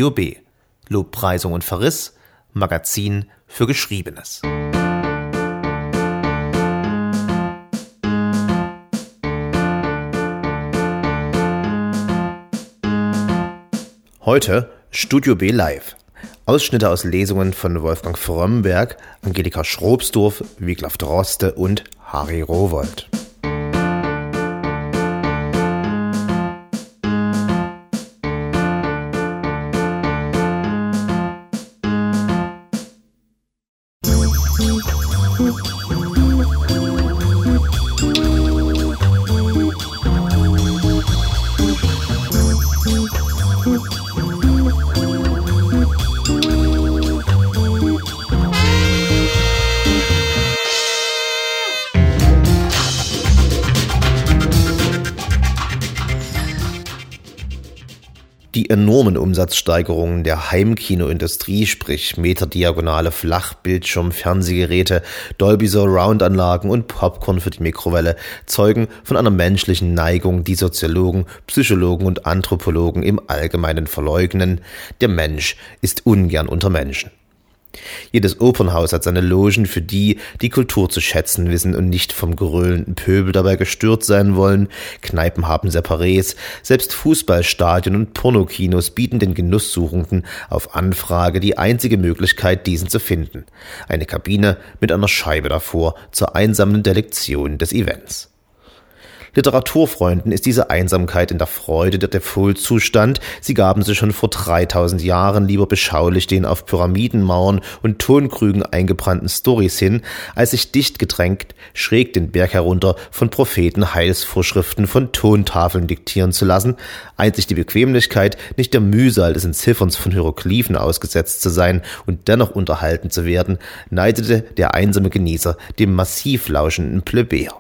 Studio B. Lobpreisung und Verriss, Magazin für Geschriebenes. Heute Studio B Live. Ausschnitte aus Lesungen von Wolfgang Frömmberg, Angelika Schrobsdorf, Wiglaf Droste und Harry Rowohlt. Die enormen Umsatzsteigerungen der Heimkinoindustrie, sprich meterdiagonale Flachbildschirm-Fernsehgeräte, Dolby-Surround-Anlagen und Popcorn für die Mikrowelle, zeugen von einer menschlichen Neigung, die Soziologen, Psychologen und Anthropologen im Allgemeinen verleugnen. Der Mensch ist ungern unter Menschen. Jedes Opernhaus hat seine Logen für die, die Kultur zu schätzen wissen und nicht vom gröhlenden Pöbel dabei gestört sein wollen. Kneipen haben Separés, selbst Fußballstadien und Pornokinos bieten den Genusssuchenden auf Anfrage die einzige Möglichkeit, diesen zu finden. Eine Kabine mit einer Scheibe davor zur einsamen Delektion des Events. Literaturfreunden ist diese Einsamkeit in der Freude der Default-Zustand. Sie gaben sich schon vor 3000 Jahren lieber beschaulich den auf Pyramidenmauern und Tonkrügen eingebrannten Storys hin, als sich dicht gedrängt schräg den Berg herunter von Propheten Heilsvorschriften von Tontafeln diktieren zu lassen. Einzig die Bequemlichkeit, nicht der Mühsal des Entzifferns von Hieroglyphen ausgesetzt zu sein und dennoch unterhalten zu werden, neidete der einsame Genießer dem massiv lauschenden Plebejer.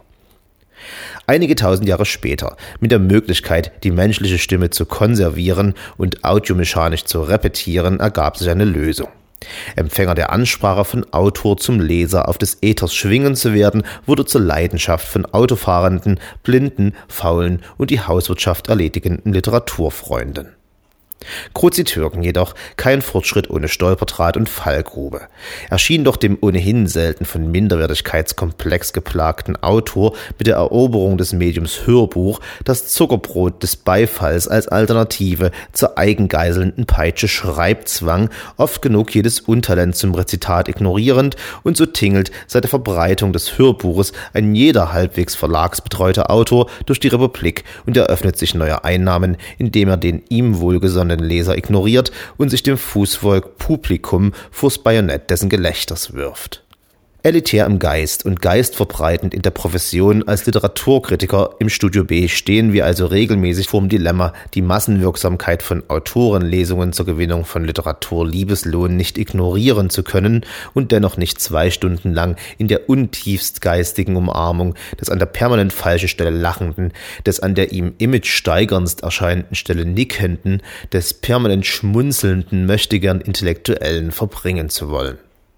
Einige tausend Jahre später, mit der Möglichkeit, die menschliche Stimme zu konservieren und audiomechanisch zu repetieren, ergab sich eine Lösung. Empfänger der Ansprache von Autor zum Leser auf des Äthers schwingen zu werden, wurde zur Leidenschaft von autofahrenden, blinden, faulen und die Hauswirtschaft erledigenden Literaturfreunden. Kruzitürken jedoch kein Fortschritt ohne Stolperdraht und Fallgrube. Erschien doch dem ohnehin selten von Minderwertigkeitskomplex geplagten Autor mit der Eroberung des Mediums Hörbuch das Zuckerbrot des Beifalls als Alternative zur eigengeißelnden Peitsche Schreibzwang, oft genug jedes Untalent zum Rezitat ignorierend, und so tingelt seit der Verbreitung des Hörbuches ein jeder halbwegs verlagsbetreuter Autor durch die Republik und eröffnet sich neue Einnahmen, indem er den ihm wohlgesonnenen Leser ignoriert und sich dem Fußvolk Publikum vors Bajonett dessen Gelächters wirft. Elitär im Geist und geistverbreitend in der Profession als Literaturkritiker im Studio B stehen wir also regelmäßig vor dem Dilemma, die Massenwirksamkeit von Autorenlesungen zur Gewinnung von Literaturliebeslohn nicht ignorieren zu können und dennoch nicht 2 Stunden lang in der untiefst geistigen Umarmung des an der permanent falschen Stelle lachenden, des an der ihm imagesteigerndst erscheinenden Stelle nickenden, des permanent schmunzelnden möchtegern Intellektuellen verbringen zu wollen.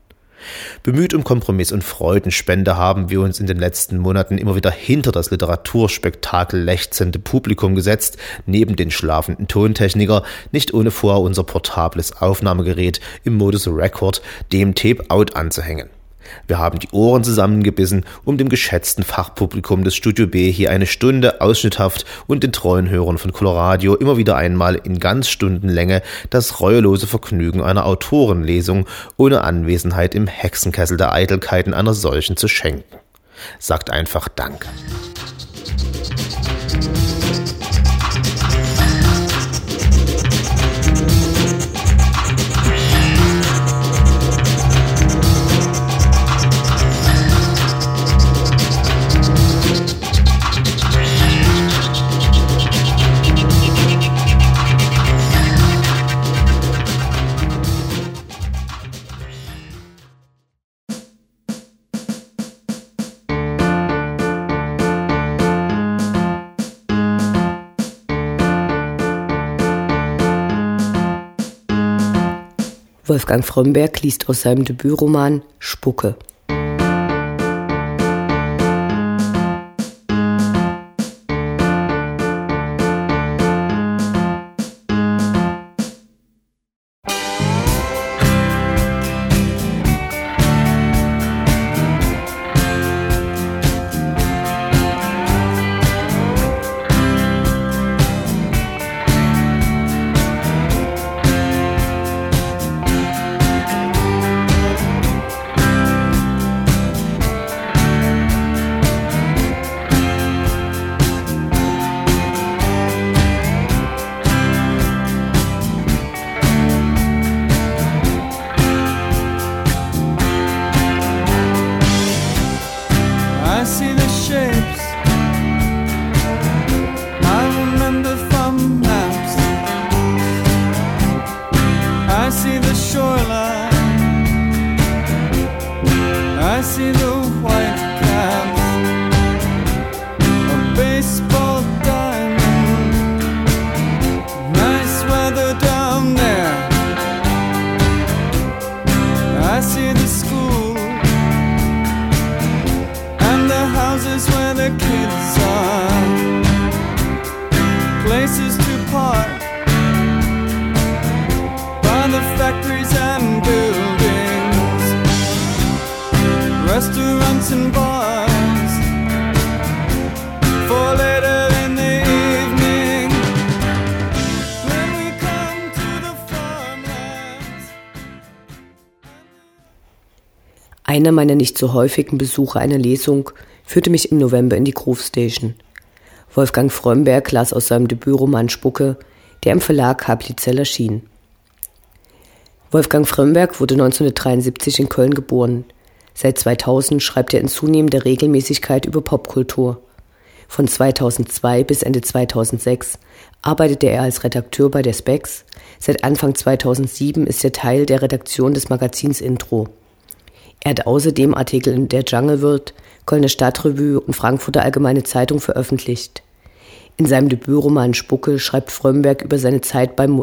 Bemüht um Kompromiss und Freudenspende haben wir uns in den letzten Monaten immer wieder hinter das Literaturspektakel lechzende Publikum gesetzt, neben den schlafenden Tontechniker, nicht ohne vorher unser portables Aufnahmegerät im Modus Record dem Tape-Out anzuhängen. Wir haben die Ohren zusammengebissen, um dem geschätzten Fachpublikum des Studio B hier eine Stunde ausschnitthaft und den treuen Hörern von Coloradio immer wieder einmal in ganz Stundenlänge das reuelose Vergnügen einer Autorenlesung ohne Anwesenheit im Hexenkessel der Eitelkeiten einer solchen zu schenken. Sagt einfach Dank. Wolfgang Frömmberg liest aus seinem Debütroman Spucke. see the white caps, a baseball diamond. Nice weather down there. I see the school and the houses where the kids are, places to park by the factories and buildings, restaurants and bars for later in the evening when we come to the farmlands. Einer meiner nicht so häufigen Besuche einer Lesung führte mich im November in die Groove Station. Wolfgang Frömmberg las aus seinem Debütroman Spucke, der im Verlag Hablizell erschien. Wolfgang Frömmberg wurde 1973 in Köln geboren. Seit 2000 schreibt er in zunehmender Regelmäßigkeit über Popkultur. Von 2002 bis Ende 2006 arbeitete er als Redakteur bei der Spex. Seit Anfang 2007 ist er Teil der Redaktion des Magazins Intro. Er hat außerdem Artikel in der Jungle World, Kölner Stadtrevue und Frankfurter Allgemeine Zeitung veröffentlicht. In seinem Debütroman Spucke schreibt Frömmberg über seine Zeit beim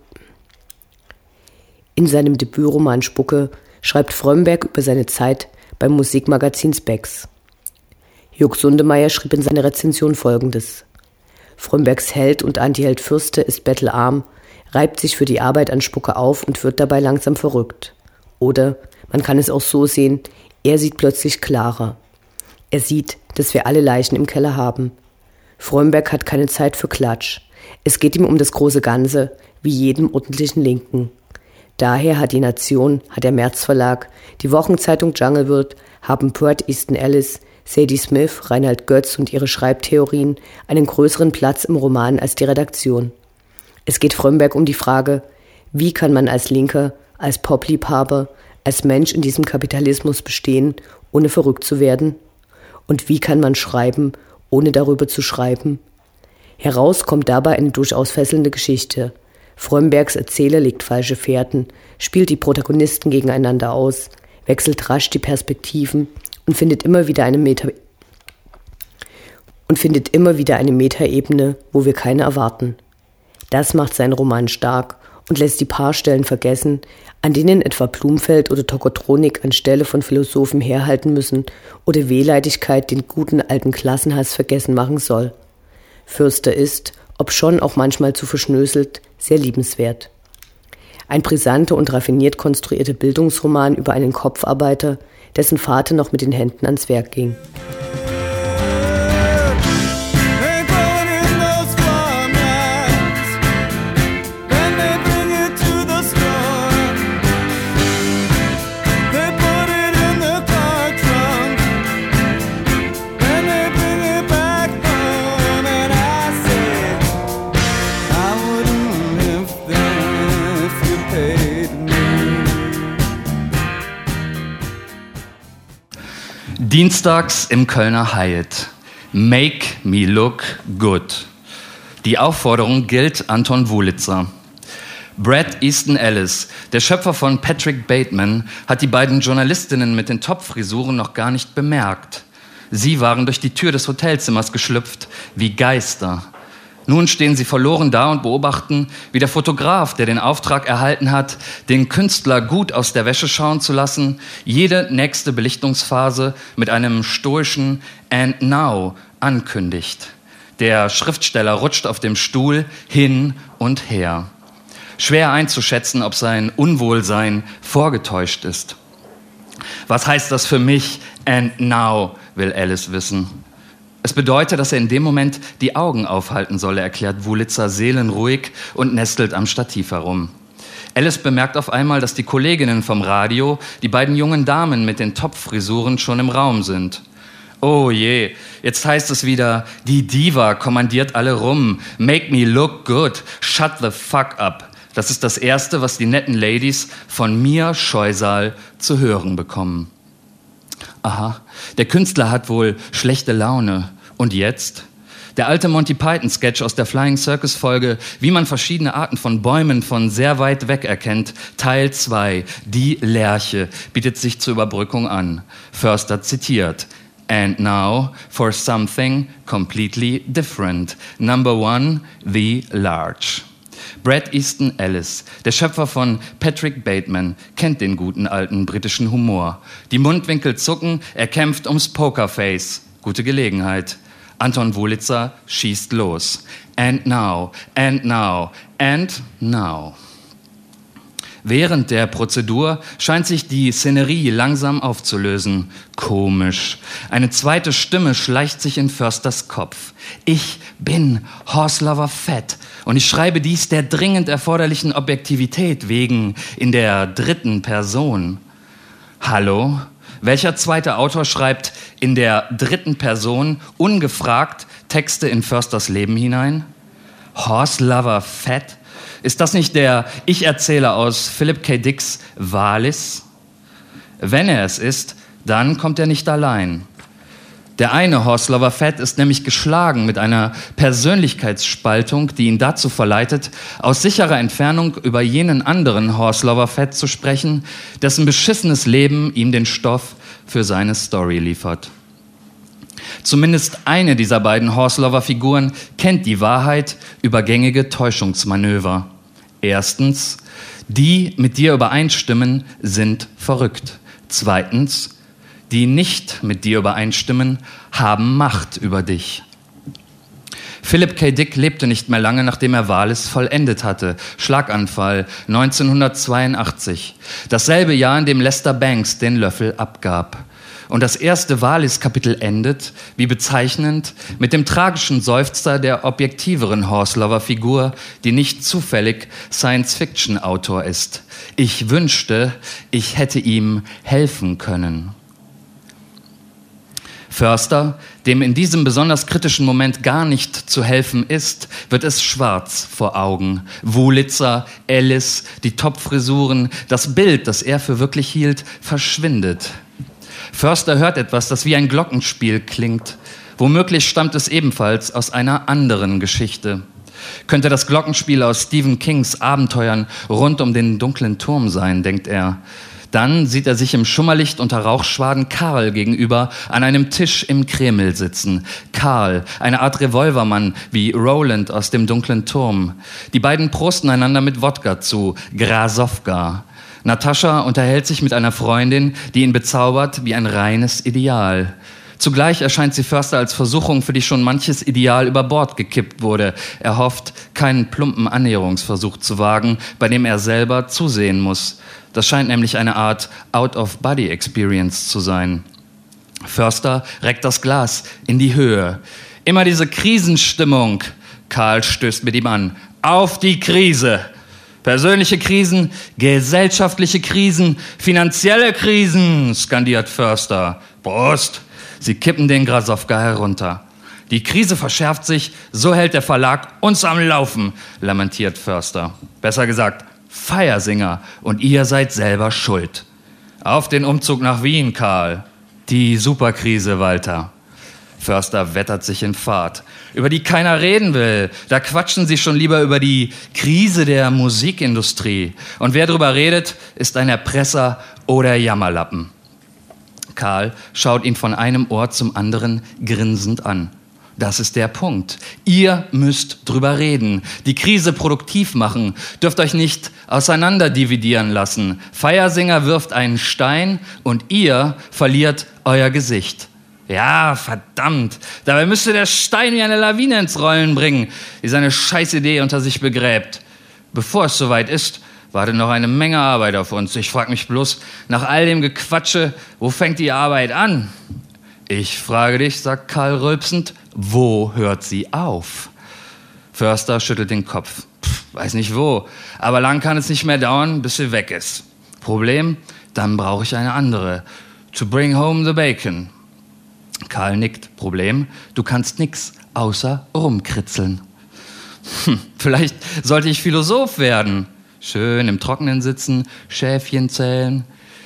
Musikmagazin Spex. Jörg Sundemeyer schrieb in seiner Rezension Folgendes: Frömmbergs Held und Antiheld Fürste ist bettelarm, reibt sich für die Arbeit an Spucke auf und wird dabei langsam verrückt. Oder, man kann es auch so sehen, er sieht plötzlich klarer. Er sieht, dass wir alle Leichen im Keller haben. Frömmberg hat keine Zeit für Klatsch. Es geht ihm um das große Ganze, wie jedem ordentlichen Linken. Daher hat die Nation, hat der März Verlag, die Wochenzeitung Jungle World, haben Bret Easton Ellis, Sadie Smith, Reinhard Götz und ihre Schreibtheorien einen größeren Platz im Roman als die Redaktion. Es geht Frömmberg um die Frage, wie kann man als Linker, als Popliebhaber, als Mensch in diesem Kapitalismus bestehen, ohne verrückt zu werden? Und wie kann man schreiben, ohne darüber zu schreiben? Heraus kommt dabei eine durchaus fesselnde Geschichte. Frömmbergs Erzähler legt falsche Fährten, spielt die Protagonisten gegeneinander aus, wechselt rasch die Perspektiven und findet immer wieder eine Metaebene, wo wir keine erwarten. Das macht seinen Roman stark und lässt die paar Stellen vergessen, an denen etwa Blumfeld oder Tokotronik anstelle von Philosophen herhalten müssen oder Wehleidigkeit den guten alten Klassenhass vergessen machen soll. Fürster ist, obschon auch manchmal zu verschnöselt, sehr liebenswert. Ein brisanter und raffiniert konstruierter Bildungsroman über einen Kopfarbeiter, dessen Vater noch mit den Händen ans Werk ging. Dienstags im Kölner Hyatt. Make me look good. Die Aufforderung gilt Anton Wulitzer. Bret Easton Ellis, der Schöpfer von Patrick Bateman, hat die beiden Journalistinnen mit den Topfrisuren noch gar nicht bemerkt. Sie waren durch die Tür des Hotelzimmers geschlüpft, wie Geister. Nun stehen sie verloren da und beobachten, wie der Fotograf, der den Auftrag erhalten hat, den Künstler gut aus der Wäsche schauen zu lassen, jede nächste Belichtungsphase mit einem stoischen "And now" ankündigt. Der Schriftsteller rutscht auf dem Stuhl hin und her. Schwer einzuschätzen, ob sein Unwohlsein vorgetäuscht ist. Was heißt das für mich? And now, will Alice wissen. Es bedeutet, dass er in dem Moment die Augen aufhalten solle, erklärt Wulitzer seelenruhig und nestelt am Stativ herum. Alice bemerkt auf einmal, dass die Kolleginnen vom Radio, die beiden jungen Damen mit den Topfrisuren, schon im Raum sind. Oh je, jetzt heißt es wieder, die Diva kommandiert alle rum. Make me look good, shut the fuck up. Das ist das Erste, was die netten Ladies von Mia Scheusal zu hören bekommen. Aha, der Künstler hat wohl schlechte Laune. Und jetzt? Der alte Monty Python-Sketch aus der Flying Circus-Folge, wie man verschiedene Arten von Bäumen von sehr weit weg erkennt, Teil 2, die Lerche, bietet sich zur Überbrückung an. Förster zitiert: "And now for something completely different. Number 1, the larch." Bret Easton Ellis, der Schöpfer von Patrick Bateman, kennt den guten alten britischen Humor. Die Mundwinkel zucken, er kämpft ums Pokerface. Gute Gelegenheit. Anton Wulitzer schießt los. And now, and now, and now. Während der Prozedur scheint sich die Szenerie langsam aufzulösen. Komisch. Eine zweite Stimme schleicht sich in Försters Kopf. Ich bin Horselover Fett und ich schreibe dies der dringend erforderlichen Objektivität wegen in der dritten Person. Hallo? Welcher zweite Autor schreibt in der dritten Person ungefragt Texte in Försters Leben hinein? Horselover Fett? Ist das nicht der Ich-Erzähler aus Philip K. Dicks Valis? Wenn er es ist, dann kommt er nicht allein. Der eine Horselover Fett ist nämlich geschlagen mit einer Persönlichkeitsspaltung, die ihn dazu verleitet, aus sicherer Entfernung über jenen anderen Horselover Fett zu sprechen, dessen beschissenes Leben ihm den Stoff für seine Story liefert. Zumindest eine dieser beiden Horselover-Figuren kennt die Wahrheit über gängige Täuschungsmanöver. Erstens, die mit dir übereinstimmen, sind verrückt. Zweitens, die nicht mit dir übereinstimmen, haben Macht über dich. Philip K. Dick lebte nicht mehr lange, nachdem er Valis vollendet hatte. Schlaganfall 1982. Dasselbe Jahr, in dem Lester Bangs den Löffel abgab. Und das erste Valis-Kapitel endet, wie bezeichnend, mit dem tragischen Seufzer der objektiveren Horselover-Figur, die nicht zufällig Science-Fiction-Autor ist. Ich wünschte, ich hätte ihm helfen können. Förster, dem in diesem besonders kritischen Moment gar nicht zu helfen ist, wird es schwarz vor Augen. Wulitzer, Ellis, die Topfrisuren, das Bild, das er für wirklich hielt, verschwindet. Förster hört etwas, das wie ein Glockenspiel klingt. Womöglich stammt es ebenfalls aus einer anderen Geschichte. Könnte das Glockenspiel aus Stephen Kings Abenteuern rund um den dunklen Turm sein, denkt er. Dann sieht er sich im Schummerlicht unter Rauchschwaden Karl gegenüber an einem Tisch im Kreml sitzen. Karl, eine Art Revolvermann wie Roland aus dem dunklen Turm. Die beiden prosten einander mit Wodka zu, Grasowka. Natascha unterhält sich mit einer Freundin, die ihn bezaubert wie ein reines Ideal. Zugleich erscheint sie Förster als Versuchung, für die schon manches Ideal über Bord gekippt wurde. Er hofft, keinen plumpen Annäherungsversuch zu wagen, bei dem er selber zusehen muss. Das scheint nämlich eine Art Out-of-Body-Experience zu sein. Förster reckt das Glas in die Höhe. Immer diese Krisenstimmung. Karl stößt mit ihm an. Auf die Krise! Persönliche Krisen, gesellschaftliche Krisen, finanzielle Krisen, skandiert Förster. Prost! Sie kippen den Grasowka herunter. Die Krise verschärft sich, so hält der Verlag uns am Laufen, lamentiert Förster. Besser gesagt, Feiersinger, und ihr seid selber schuld. Auf den Umzug nach Wien, Karl. Die Superkrise, Walter. Förster wettert sich in Fahrt, über die keiner reden will. Da quatschen sie schon lieber über die Krise der Musikindustrie. Und wer drüber redet, ist ein Erpresser oder Jammerlappen. Karl schaut ihn von einem Ohr zum anderen grinsend an. Das ist der Punkt. Ihr müsst drüber reden, die Krise produktiv machen, dürft euch nicht auseinanderdividieren lassen. Feiersinger wirft einen Stein und ihr verliert euer Gesicht. Ja, verdammt, dabei müsste der Stein wie eine Lawine ins Rollen bringen, die seine Scheißidee unter sich begräbt. Bevor es soweit ist, wartet noch eine Menge Arbeit auf uns. Ich frage mich bloß, nach all dem Gequatsche, wo fängt die Arbeit an? Ich frage dich, sagt Karl rülpsend, wo hört sie auf? Förster schüttelt den Kopf. Weiß nicht wo, aber lang kann es nicht mehr dauern, bis sie weg ist. Problem? Dann brauche ich eine andere. To bring home the bacon. Karl nickt. Problem? Du kannst nix außer rumkritzeln. Vielleicht sollte ich Philosoph werden. Schön im Trockenen sitzen, Schäfchen zählen.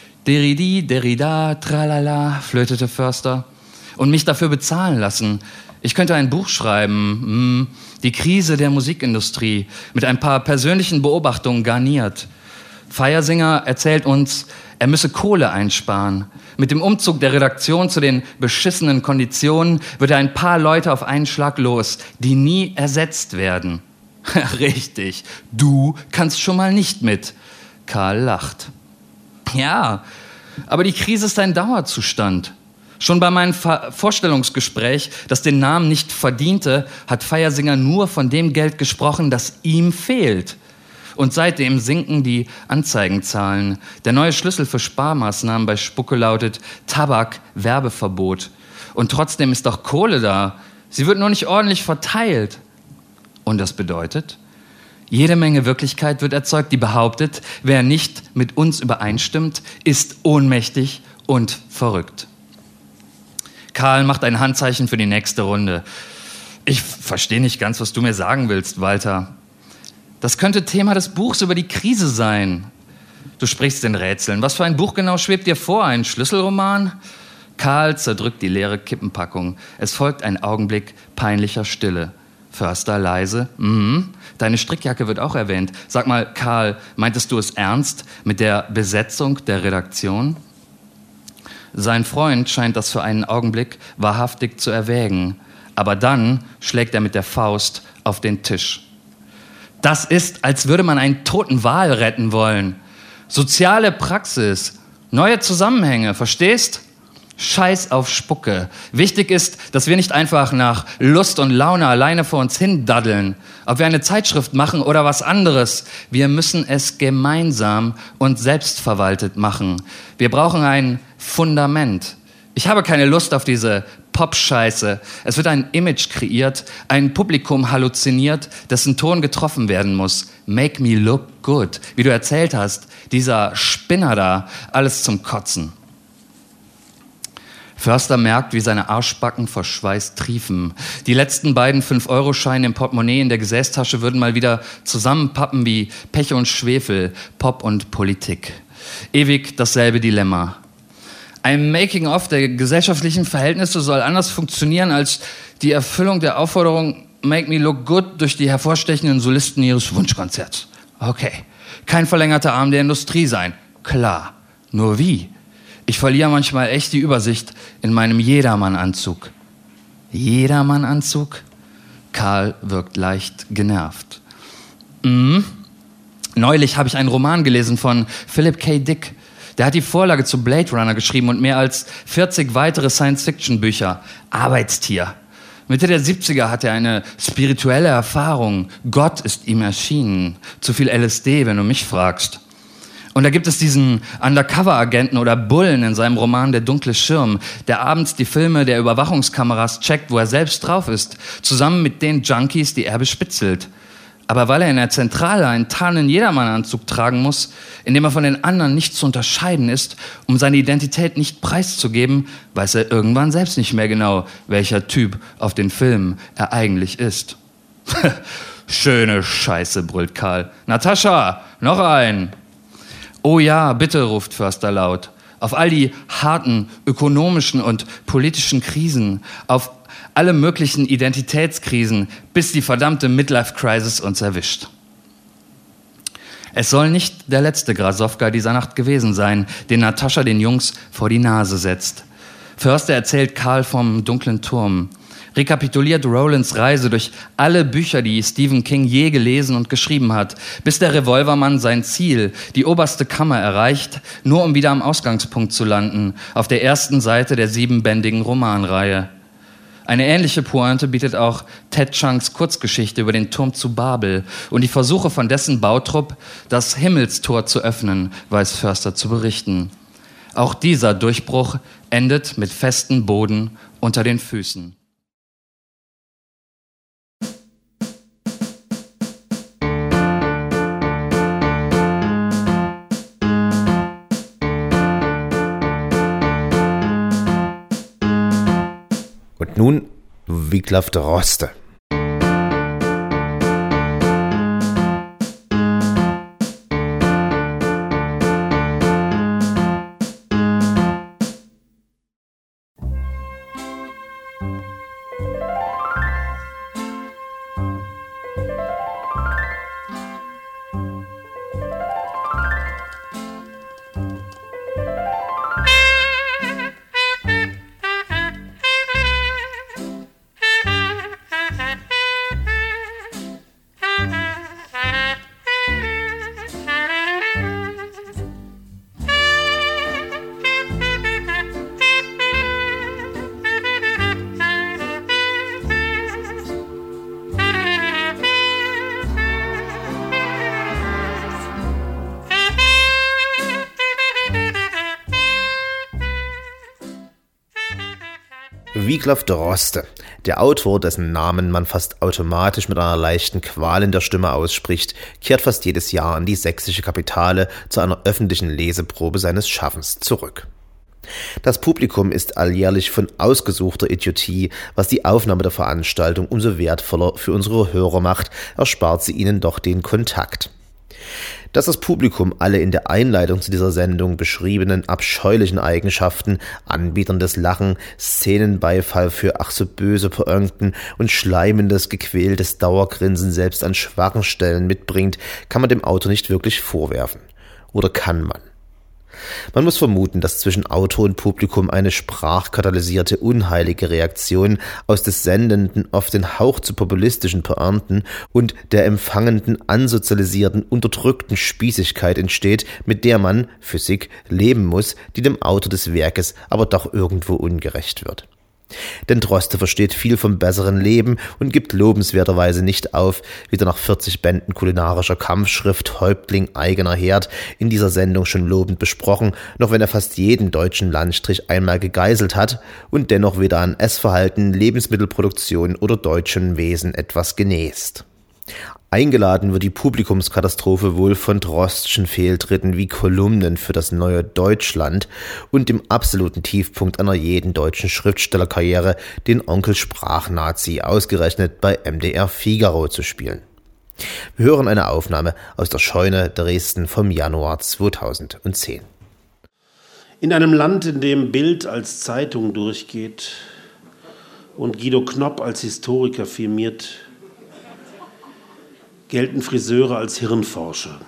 Derridi, Derrida, tralala, flötete Förster. Und mich dafür bezahlen lassen. Ich könnte ein Buch schreiben, die Krise der Musikindustrie, mit ein paar persönlichen Beobachtungen garniert. Feiersinger erzählt uns, er müsse Kohle einsparen. Mit dem Umzug der Redaktion zu den beschissenen Konditionen wird er ein paar Leute auf einen Schlag los, die nie ersetzt werden. Richtig, du kannst schon mal nicht mit. Karl lacht. Ja, aber die Krise ist ein Dauerzustand. Schon bei meinem Vorstellungsgespräch, das den Namen nicht verdiente, hat Feiersinger nur von dem Geld gesprochen, das ihm fehlt. Und seitdem sinken die Anzeigenzahlen. Der neue Schlüssel für Sparmaßnahmen bei Spucke lautet Tabak, Werbeverbot. Und trotzdem ist doch Kohle da. Sie wird nur nicht ordentlich verteilt. Und das bedeutet, jede Menge Wirklichkeit wird erzeugt, die behauptet, wer nicht mit uns übereinstimmt, ist ohnmächtig und verrückt. Karl macht ein Handzeichen für die nächste Runde. Ich verstehe nicht ganz, was du mir sagen willst, Walter. Das könnte Thema des Buchs über die Krise sein. Du sprichst in Rätseln. Was für ein Buch genau schwebt dir vor? Ein Schlüsselroman? Karl zerdrückt die leere Kippenpackung. Es folgt ein Augenblick peinlicher Stille. Förster leise. Deine Strickjacke wird auch erwähnt. Sag mal, Karl, meintest du es ernst mit der Besetzung der Redaktion? Sein Freund scheint das für einen Augenblick wahrhaftig zu erwägen. Aber dann schlägt er mit der Faust auf den Tisch. Das ist, als würde man einen toten Wal retten wollen. Soziale Praxis, neue Zusammenhänge, verstehst? Scheiß auf Spucke. Wichtig ist, dass wir nicht einfach nach Lust und Laune alleine vor uns hin daddeln. Ob wir eine Zeitschrift machen oder was anderes. Wir müssen es gemeinsam und selbstverwaltet machen. Wir brauchen ein Fundament. Ich habe keine Lust auf diese Pop-Scheiße. Es wird ein Image kreiert, ein Publikum halluziniert, dessen Ton getroffen werden muss. Make me look good. Wie du erzählt hast, dieser Spinner da, alles zum Kotzen. Förster merkt, wie seine Arschbacken vor Schweiß triefen. Die letzten beiden 5-Euro-Scheine im Portemonnaie in der Gesäßtasche würden mal wieder zusammenpappen wie Pech und Schwefel, Pop und Politik. Ewig dasselbe Dilemma. Ein Making-of der gesellschaftlichen Verhältnisse soll anders funktionieren als die Erfüllung der Aufforderung Make me look good durch die hervorstechenden Solisten ihres Wunschkonzerts. Okay. Kein verlängerter Arm der Industrie sein. Klar. Nur wie? Ich verliere manchmal echt die Übersicht in meinem Jedermann-Anzug. Jedermann-Anzug? Karl wirkt leicht genervt. Neulich habe ich einen Roman gelesen von Philip K. Dick. Der hat die Vorlage zu Blade Runner geschrieben und mehr als 40 weitere Science-Fiction-Bücher. Arbeitstier. Mitte der 70er hat er eine spirituelle Erfahrung. Gott ist ihm erschienen. Zu viel LSD, wenn du mich fragst. Und da gibt es diesen Undercover-Agenten oder Bullen in seinem Roman Der dunkle Schirm, der abends die Filme der Überwachungskameras checkt, wo er selbst drauf ist, zusammen mit den Junkies, die er bespitzelt. Aber weil er in der Zentrale einen tarnen Jedermann-Anzug tragen muss, in dem er von den anderen nicht zu unterscheiden ist, um seine Identität nicht preiszugeben, weiß er irgendwann selbst nicht mehr genau, welcher Typ auf den Filmen er eigentlich ist. Schöne Scheiße, brüllt Karl. Natascha, noch ein! Oh ja, bitte, ruft Förster laut. Auf all die harten ökonomischen und politischen Krisen, auf alle möglichen Identitätskrisen, bis die verdammte Midlife-Crisis uns erwischt. Es soll nicht der letzte Grasowka dieser Nacht gewesen sein, den Natascha den Jungs vor die Nase setzt. Förster erzählt Karl vom dunklen Turm, rekapituliert Rowlands Reise durch alle Bücher, die Stephen King je gelesen und geschrieben hat, bis der Revolvermann sein Ziel, die oberste Kammer, erreicht, nur um wieder am Ausgangspunkt zu landen, auf der ersten Seite der 7-bändigen Romanreihe. Eine ähnliche Pointe bietet auch Ted Chiangs Kurzgeschichte über den Turm zu Babel und die Versuche von dessen Bautrupp, das Himmelstor zu öffnen, weiß Förster zu berichten. Auch dieser Durchbruch endet mit festem Boden unter den Füßen. Und nun Wiglaf Droste. Wiglaf Droste, der Autor, dessen Namen man fast automatisch mit einer leichten Qual in der Stimme ausspricht, kehrt fast jedes Jahr an die sächsische Kapitale zu einer öffentlichen Leseprobe seines Schaffens zurück. Das Publikum ist alljährlich von ausgesuchter Idiotie, was die Aufnahme der Veranstaltung umso wertvoller für unsere Hörer macht, erspart sie ihnen doch den Kontakt. Dass das Publikum alle in der Einleitung zu dieser Sendung beschriebenen abscheulichen Eigenschaften, anbieterndes Lachen, Szenenbeifall für ach so böse Pointen und schleimendes, gequältes Dauergrinsen selbst an schwachen Stellen mitbringt, kann man dem Autor nicht wirklich vorwerfen. Oder kann man? Man muss vermuten, dass zwischen Autor und Publikum eine sprachkatalysierte, unheilige Reaktion aus des Sendenden oft den Hauch zu populistischen Pointen und der empfangenden, ansozialisierten, unterdrückten Spießigkeit entsteht, mit der man, Physik, leben muss, die dem Autor des Werkes aber doch irgendwo ungerecht wird. Denn Droste versteht viel vom besseren Leben und gibt lobenswerterweise nicht auf, wieder nach 40 Bänden kulinarischer Kampfschrift Häuptling eigener Herd in dieser Sendung schon lobend besprochen, noch wenn er fast jeden deutschen Landstrich einmal gegeißelt hat und dennoch weder an Essverhalten, Lebensmittelproduktion oder deutschem Wesen etwas genäst. Eingeladen wird die Publikumskatastrophe wohl von Drostschen Fehltritten wie Kolumnen für das neue Deutschland und dem absoluten Tiefpunkt einer jeden deutschen Schriftstellerkarriere, den Onkel Sprachnazi ausgerechnet bei MDR Figaro zu spielen. Wir hören eine Aufnahme aus der Scheune Dresden vom Januar 2010. In einem Land, in dem Bild als Zeitung durchgeht und Guido Knopp als Historiker firmiert, gelten Friseure als Hirnforscher.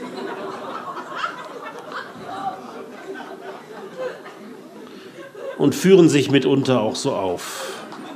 Und führen sich mitunter auch so auf.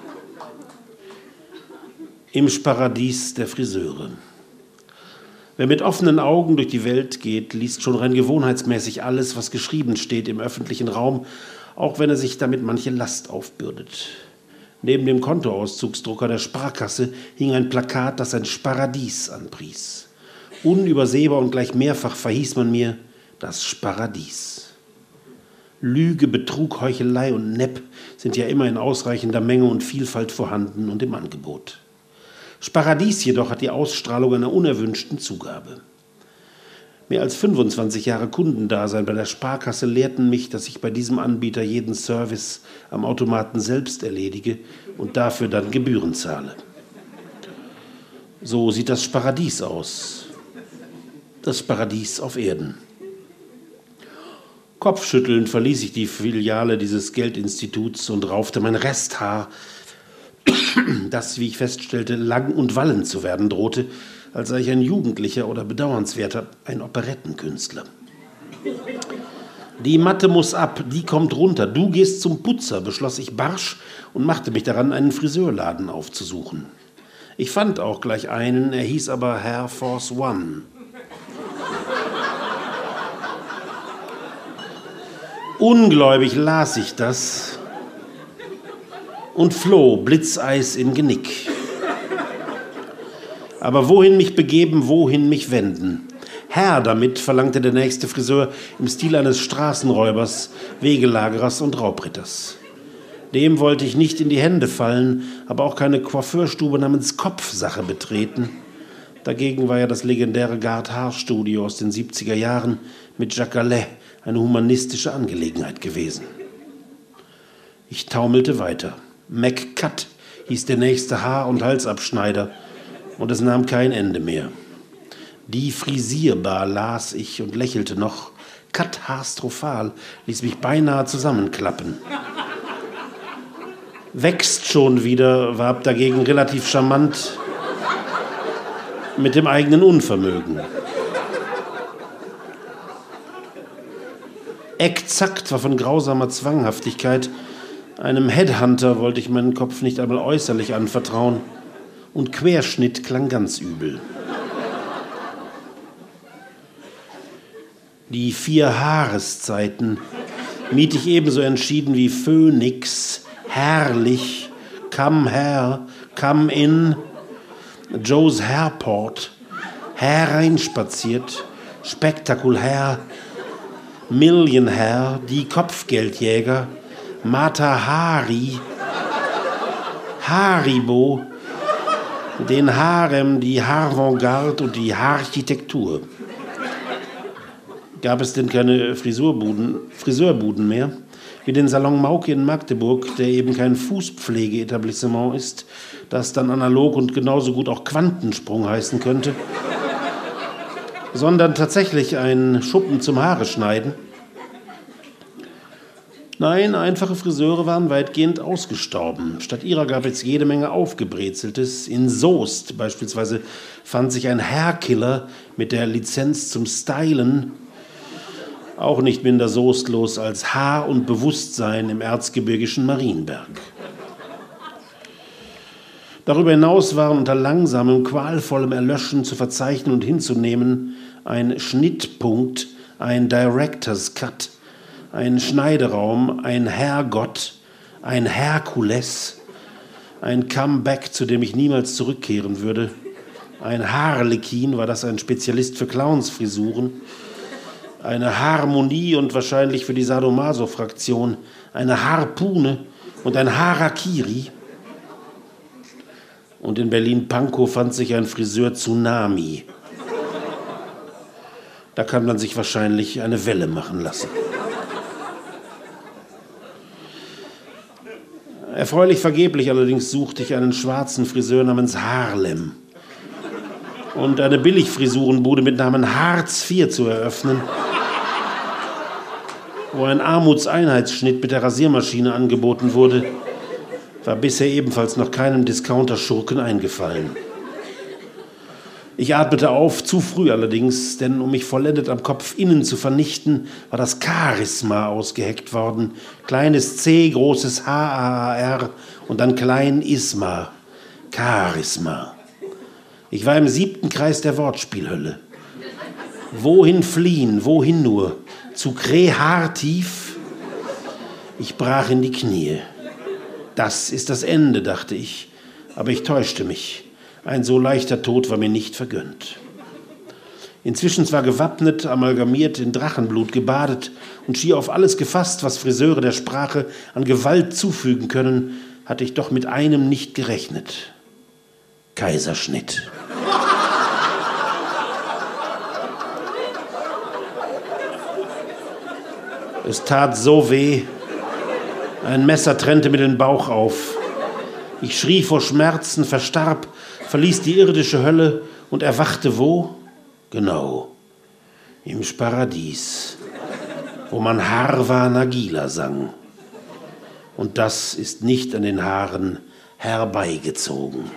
Im Paradies der Friseure. Wer mit offenen Augen durch die Welt geht, liest schon rein gewohnheitsmäßig alles, was geschrieben steht im öffentlichen Raum, auch wenn er sich damit manche Last aufbürdet. Neben dem Kontoauszugsdrucker der Sparkasse hing ein Plakat, das ein Paradies anpries. Unübersehbar und gleich mehrfach verhieß man mir das Paradies. Lüge, Betrug, Heuchelei und Nepp sind ja immer in ausreichender Menge und Vielfalt vorhanden und im Angebot. Paradies jedoch hat die Ausstrahlung einer unerwünschten Zugabe. Mehr als 25 Jahre Kundendasein bei der Sparkasse lehrten mich, dass ich bei diesem Anbieter jeden Service am Automaten selbst erledige und dafür dann Gebühren zahle. So sieht das Paradies aus. Das Paradies auf Erden. Kopfschüttelnd verließ ich die Filiale dieses Geldinstituts und raufte mein Resthaar, das, wie ich feststellte, lang und wallend zu werden drohte, als sei ich ein Jugendlicher oder bedauernswerter, ein Operettenkünstler. Die Matte muss ab, die kommt runter. Du gehst zum Putzer, beschloss ich barsch und machte mich daran, einen Friseurladen aufzusuchen. Ich fand auch gleich einen, er hieß aber Hair Force One. Ungläubig las ich das und floh Blitzeis im Genick. Aber wohin mich begeben, wohin mich wenden? Herr damit, verlangte der nächste Friseur im Stil eines Straßenräubers, Wegelagerers und Raubritters. Dem wollte ich nicht in die Hände fallen, aber auch keine Coiffeurstube namens Kopfsache betreten. Dagegen war ja das legendäre Gard-Haar-Studio aus den 70er Jahren mit Jacques Gallet eine humanistische Angelegenheit gewesen. Ich taumelte weiter. McCut hieß der nächste Haar- und Halsabschneider. Und es nahm kein Ende mehr. Die Frisierbar las ich und lächelte noch. Katastrophal ließ mich beinahe zusammenklappen. Wächst schon wieder, warb dagegen relativ charmant mit dem eigenen Unvermögen. Exakt war von grausamer Zwanghaftigkeit. Einem Headhunter wollte ich meinen Kopf nicht einmal äußerlich anvertrauen. Und Querschnitt klang ganz übel. Die 4 Haareszeiten mied ich ebenso entschieden wie Phönix, herrlich, come her, come in, Joe's Hairport, hereinspaziert, spektakulär, Millionhair, die Kopfgeldjäger, Mata Hari, Haribo, den Harem, die Haarvantgarde und die Haararchitektur. Gab es denn keine Friseurbuden mehr? Wie den Salon Mauke in Magdeburg, der eben kein Fußpflegeetablissement ist, das dann analog und genauso gut auch Quantensprung heißen könnte, sondern tatsächlich ein Schuppen zum Haare schneiden. Nein, einfache Friseure waren weitgehend ausgestorben. Statt ihrer gab es jede Menge Aufgebrezeltes. In Soest beispielsweise fand sich ein Hairkiller mit der Lizenz zum Stylen, auch nicht minder soestlos als Haar und Bewusstsein im erzgebirgischen Marienberg. Darüber hinaus waren unter langsamem, qualvollem Erlöschen zu verzeichnen und hinzunehmen ein Schnittpunkt, ein Director's Cut, ein Schneideraum, ein Herrgott, ein Herkules, ein Comeback, zu dem ich niemals zurückkehren würde. Ein Harlekin, war das ein Spezialist für Clownsfrisuren, eine Harmonie und wahrscheinlich für die Sadomaso-Fraktion, eine Harpune und ein Harakiri. Und in Berlin-Pankow fand sich ein Friseur-Tsunami. Da kann man sich wahrscheinlich eine Welle machen lassen. Erfreulich vergeblich allerdings suchte ich einen schwarzen Friseur namens Harlem und eine Billigfrisurenbude mit Namen Hartz IV zu eröffnen, wo ein Armutseinheitsschnitt mit der Rasiermaschine angeboten wurde, war bisher ebenfalls noch keinem Discounter-Schurken eingefallen. Ich atmete auf, zu früh allerdings, denn um mich vollendet am Kopf innen zu vernichten, war das Charisma ausgeheckt worden. Kleines C, großes H-A-R und dann klein Isma. Charisma. Ich war im 7. Kreis der Wortspielhölle. Wohin fliehen, wohin nur? Zu Kreativ? Ich brach in die Knie. Das ist das Ende, dachte ich, aber ich täuschte mich. Ein so leichter Tod war mir nicht vergönnt. Inzwischen zwar gewappnet, amalgamiert, in Drachenblut gebadet und schier auf alles gefasst, was Friseure der Sprache an Gewalt zufügen können, hatte ich doch mit einem nicht gerechnet. Kaiserschnitt. Es tat so weh. Ein Messer trennte mir den Bauch auf. Ich schrie vor Schmerzen, verstarb, verließ die irdische Hölle und erwachte wo? Genau, im Paradies, wo man Harva Nagila sang. Und das ist nicht an den Haaren herbeigezogen.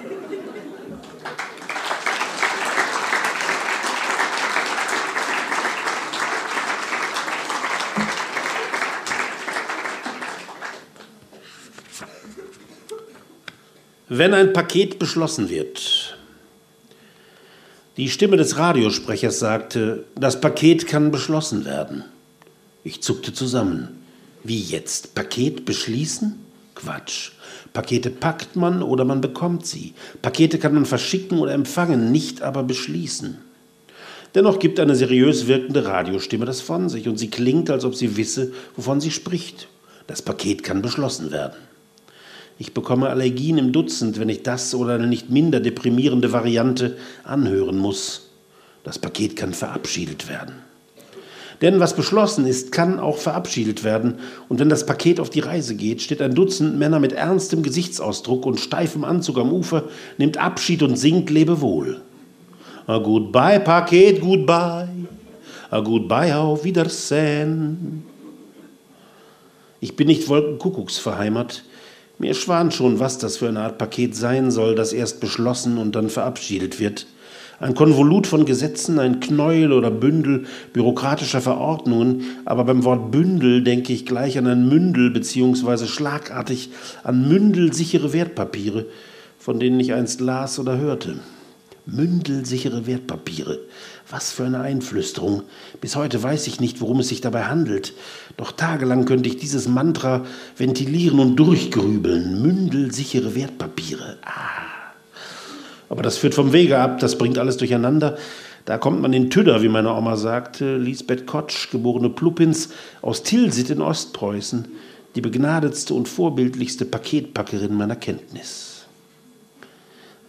Wenn ein Paket beschlossen wird. Die Stimme des Radiosprechers sagte, das Paket kann beschlossen werden. Ich zuckte zusammen. Wie jetzt? Paket beschließen? Quatsch. Pakete packt man oder man bekommt sie. Pakete kann man verschicken oder empfangen, nicht aber beschließen. Dennoch gibt eine seriös wirkende Radiostimme das von sich und sie klingt, als ob sie wisse, wovon sie spricht. Das Paket kann beschlossen werden. Ich bekomme Allergien im Dutzend, wenn ich das oder eine nicht minder deprimierende Variante anhören muss. Das Paket kann verabschiedet werden. Denn was beschlossen ist, kann auch verabschiedet werden. Und wenn das Paket auf die Reise geht, steht ein Dutzend Männer mit ernstem Gesichtsausdruck und steifem Anzug am Ufer, nimmt Abschied und singt Lebewohl. A goodbye, Paket, goodbye. A goodbye, auf Wiedersehen. Ich bin nicht Wolkenkuckucks verheimert. Mir schwant schon, was das für eine Art Paket sein soll, das erst beschlossen und dann verabschiedet wird. Ein Konvolut von Gesetzen, ein Knäuel oder Bündel bürokratischer Verordnungen, aber beim Wort Bündel denke ich gleich an ein Mündel beziehungsweise schlagartig an mündelsichere Wertpapiere, von denen ich einst las oder hörte. Mündelsichere Wertpapiere. Was für eine Einflüsterung. Bis heute weiß ich nicht, worum es sich dabei handelt. Doch tagelang könnte ich dieses Mantra ventilieren und durchgrübeln. Mündelsichere Wertpapiere. Aber das führt vom Wege ab, das bringt alles durcheinander. Da kommt man in Tüdder, wie meine Oma sagte, Lisbeth Kotsch, geborene Pluppins, aus Tilsit in Ostpreußen, die begnadetste und vorbildlichste Paketpackerin meiner Kenntnis.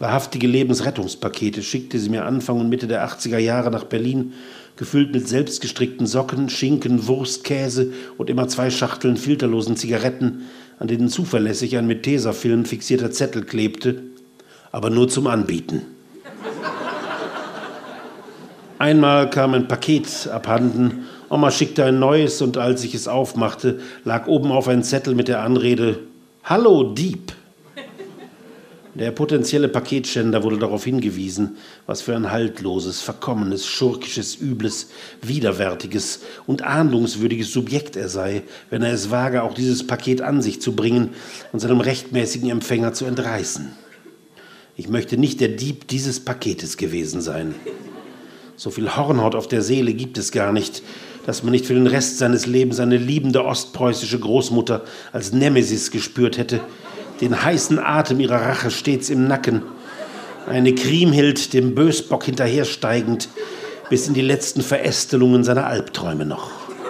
Wahrhaftige Lebensrettungspakete schickte sie mir Anfang und Mitte der 80er Jahre nach Berlin, gefüllt mit selbstgestrickten Socken, Schinken, Wurst, Käse und immer 2 Schachteln filterlosen Zigaretten, an denen zuverlässig ein mit Tesafilm fixierter Zettel klebte, aber nur zum Anbieten. Einmal kam ein Paket abhanden, Oma schickte ein neues und als ich es aufmachte, lag oben auf ein Zettel mit der Anrede »Hallo, Dieb!« Der potenzielle Paketschänder wurde darauf hingewiesen, was für ein haltloses, verkommenes, schurkisches, übles, widerwärtiges und ahndungswürdiges Subjekt er sei, wenn er es wage, auch dieses Paket an sich zu bringen und seinem rechtmäßigen Empfänger zu entreißen. Ich möchte nicht der Dieb dieses Paketes gewesen sein. So viel Hornhaut auf der Seele gibt es gar nicht, dass man nicht für den Rest seines Lebens eine liebende ostpreußische Großmutter als Nemesis gespürt hätte, den heißen Atem ihrer Rache stets im Nacken, eine Kriemhild dem Bösbock hinterhersteigend, bis in die letzten Verästelungen seiner Albträume noch.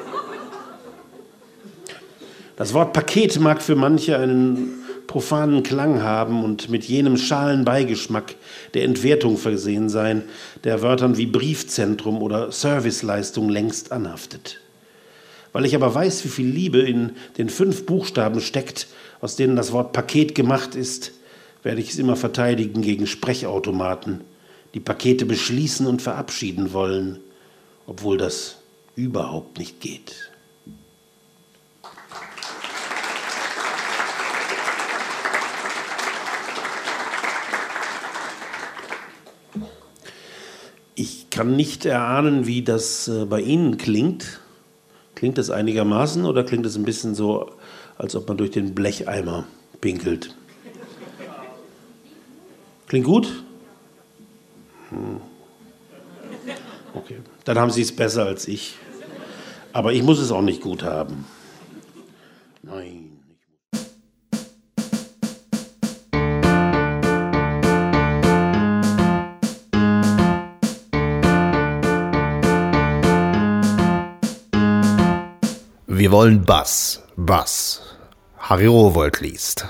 Das Wort Paket mag für manche einen profanen Klang haben und mit jenem schalen Beigeschmack der Entwertung versehen sein, der Wörtern wie Briefzentrum oder Serviceleistung längst anhaftet. Weil ich aber weiß, wie viel Liebe in den 5 Buchstaben steckt, aus denen das Wort Paket gemacht ist, werde ich es immer verteidigen gegen Sprechautomaten, die Pakete beschließen und verabschieden wollen, obwohl das überhaupt nicht geht. Ich kann nicht erahnen, wie das bei Ihnen klingt. Klingt das einigermaßen oder klingt es ein bisschen so, als ob man durch den Blecheimer pinkelt? Klingt gut? Okay, dann haben Sie es besser als ich. Aber ich muss es auch nicht gut haben. Nein. Wir wollen Bass. Bass. Harry Rowohlt liest.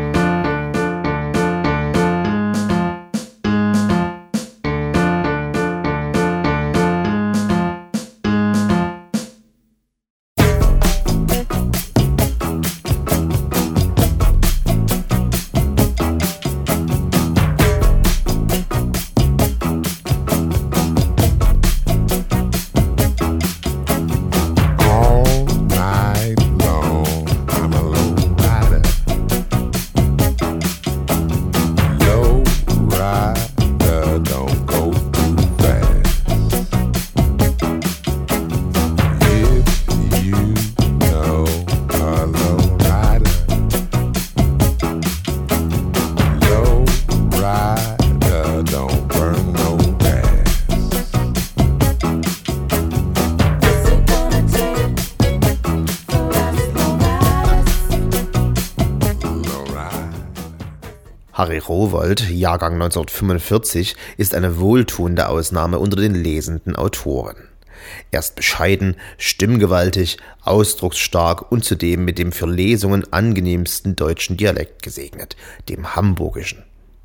Harry Rowohlt, Jahrgang 1945, ist eine wohltuende Ausnahme unter den lesenden Autoren. Er ist bescheiden, stimmgewaltig, ausdrucksstark und zudem mit dem für Lesungen angenehmsten deutschen Dialekt gesegnet, dem Hamburgischen.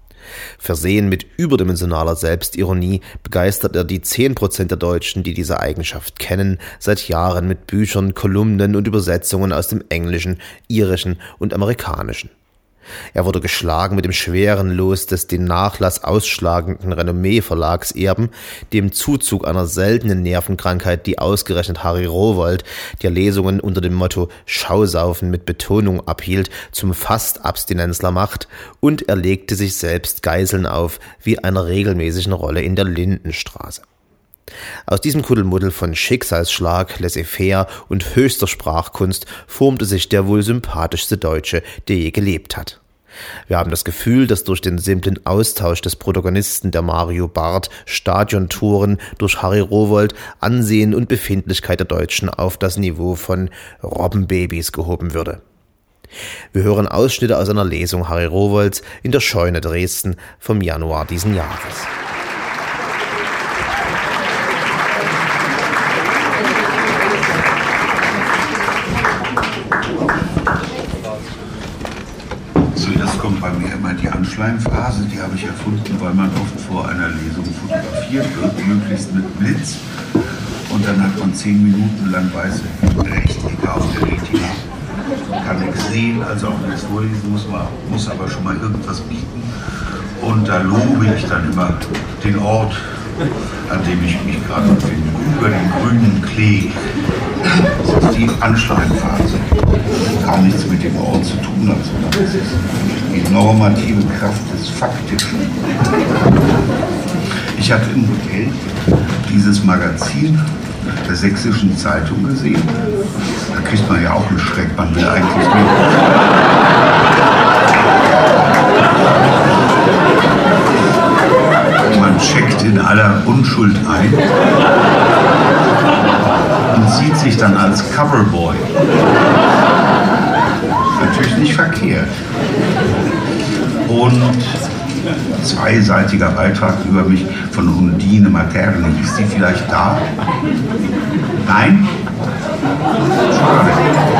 Versehen mit überdimensionaler Selbstironie begeistert er die 10% der Deutschen, die diese Eigenschaft kennen, seit Jahren mit Büchern, Kolumnen und Übersetzungen aus dem Englischen, Irischen und Amerikanischen. Er wurde geschlagen mit dem schweren Los des den Nachlass ausschlagenden Renommee-Verlagserben, dem Zuzug einer seltenen Nervenkrankheit, die ausgerechnet Harry Rowohlt, der Lesungen unter dem Motto Schausaufen mit Betonung abhielt, zum Fast-Abstinenzler macht, und er legte sich selbst Geiseln auf, wie einer regelmäßigen Rolle in der Lindenstraße. Aus diesem Kuddelmuddel von Schicksalsschlag, Laissez-faire und höchster Sprachkunst formte sich der wohl sympathischste Deutsche, der je gelebt hat. Wir haben das Gefühl, dass durch den simplen Austausch des Protagonisten der Mario Barth Stadiontouren durch Harry Rowohlt Ansehen und Befindlichkeit der Deutschen auf das Niveau von Robbenbabys gehoben würde. Wir hören Ausschnitte aus einer Lesung Harry Rowohlts in der Scheune Dresden vom Januar diesen Jahres. Zuerst kommt bei mir immer die Anschleimphase, die habe ich erfunden, weil man oft vor einer Lesung fotografiert wird, möglichst mit Blitz. Und dann hat man 10 Minuten lang weiße Rechtecke auf der Retina. Kann nichts sehen, also auch nichts vorlesen, muss aber schon mal irgendwas bieten. Und da lobe ich dann immer den Ort, an dem ich mich gerade befinde, über den grünen Klee. Das ist die Anschleimphase. Gar nichts mit dem Ort zu tun hat, sondern das ist die normative Kraft des Faktischen. Ich hatte im Hotel dieses Magazin der Sächsischen Zeitung gesehen. Da kriegt man ja auch einen Schreck, man will eigentlich nicht. Man checkt in aller Unschuld ein und sieht sich dann als Coverboy. Natürlich nicht verkehrt. Und zweiseitiger Beitrag über mich von Undine Materne. Ist die vielleicht da? Nein? Schade.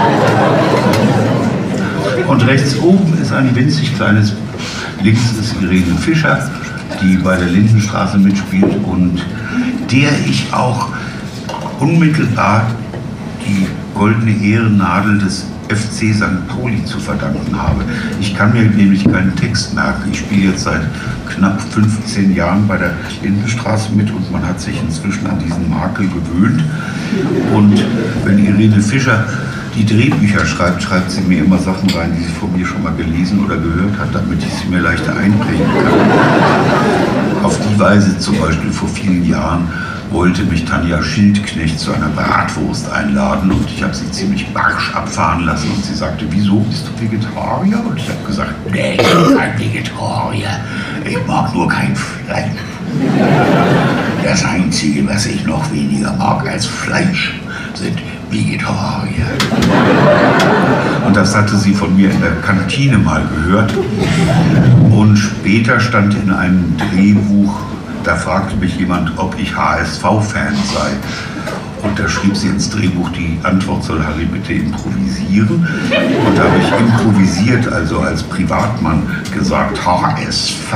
Und rechts oben ist ein winzig kleines, links ist Irene Fischer, die bei der Lindenstraße mitspielt und der ich auch unmittelbar die goldene Ehrennadel des FC St. Pauli zu verdanken habe. Ich kann mir nämlich keinen Text merken. Ich spiele jetzt seit knapp 15 Jahren bei der Lindenstraße mit und man hat sich inzwischen an diesen Makel gewöhnt. Und wenn Irene Fischer die Drehbücher schreibt, schreibt sie mir immer Sachen rein, die sie von mir schon mal gelesen oder gehört hat, damit ich sie mir leichter einprägen kann. Auf die Weise zum Beispiel vor vielen Jahren wollte mich Tanja Schildknecht zu einer Bratwurst einladen und ich habe sie ziemlich barsch abfahren lassen und sie sagte, wieso, bist du Vegetarier? Und ich habe gesagt, nee, ich bin kein Vegetarier, ich mag nur kein Fleisch. Das Einzige, was ich noch weniger mag als Fleisch, sind Vegetarier. Und das hatte sie von mir in der Kantine mal gehört. Und später stand in einem Drehbuch, da fragte mich jemand, ob ich HSV-Fan sei. Und da schrieb sie ins Drehbuch, die Antwort soll Harry bitte improvisieren. Und da habe ich improvisiert, also als Privatmann, gesagt, HSV?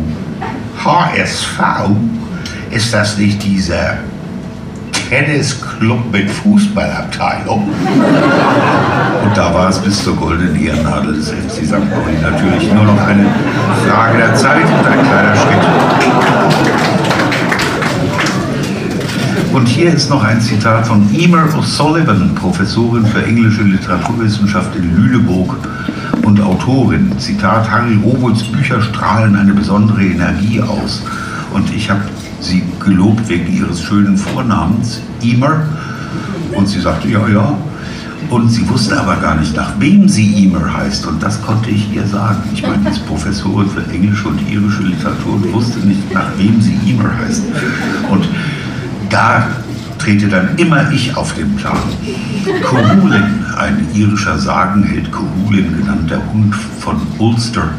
HSV? Ist das nicht dieser Tennisclub mit Fußballabteilung? Und da war es bis zur goldenen Ehrennadel des FC St. Pauli natürlich nur noch eine Frage der Zeit und ein kleiner Schritt. Und hier ist noch ein Zitat von Emer O'Sullivan, Professorin für englische Literaturwissenschaft in Lüneburg und Autorin. Zitat, Harry Rowohls Bücher strahlen eine besondere Energie aus. Und ich habe sie gelobt wegen ihres schönen Vornamens, Emer. Und sie sagte, ja, ja. Und sie wusste aber gar nicht, nach wem sie Emer heißt. Und das konnte ich ihr sagen. Ich meine, sie ist Professorin für englische und irische Literatur und wusste nicht, nach wem sie Emer heißt. Und da trete dann immer ich auf den Plan. Cuchulainn, ein irischer Sagenheld, Cuchulainn genannt der Hund von Ulster,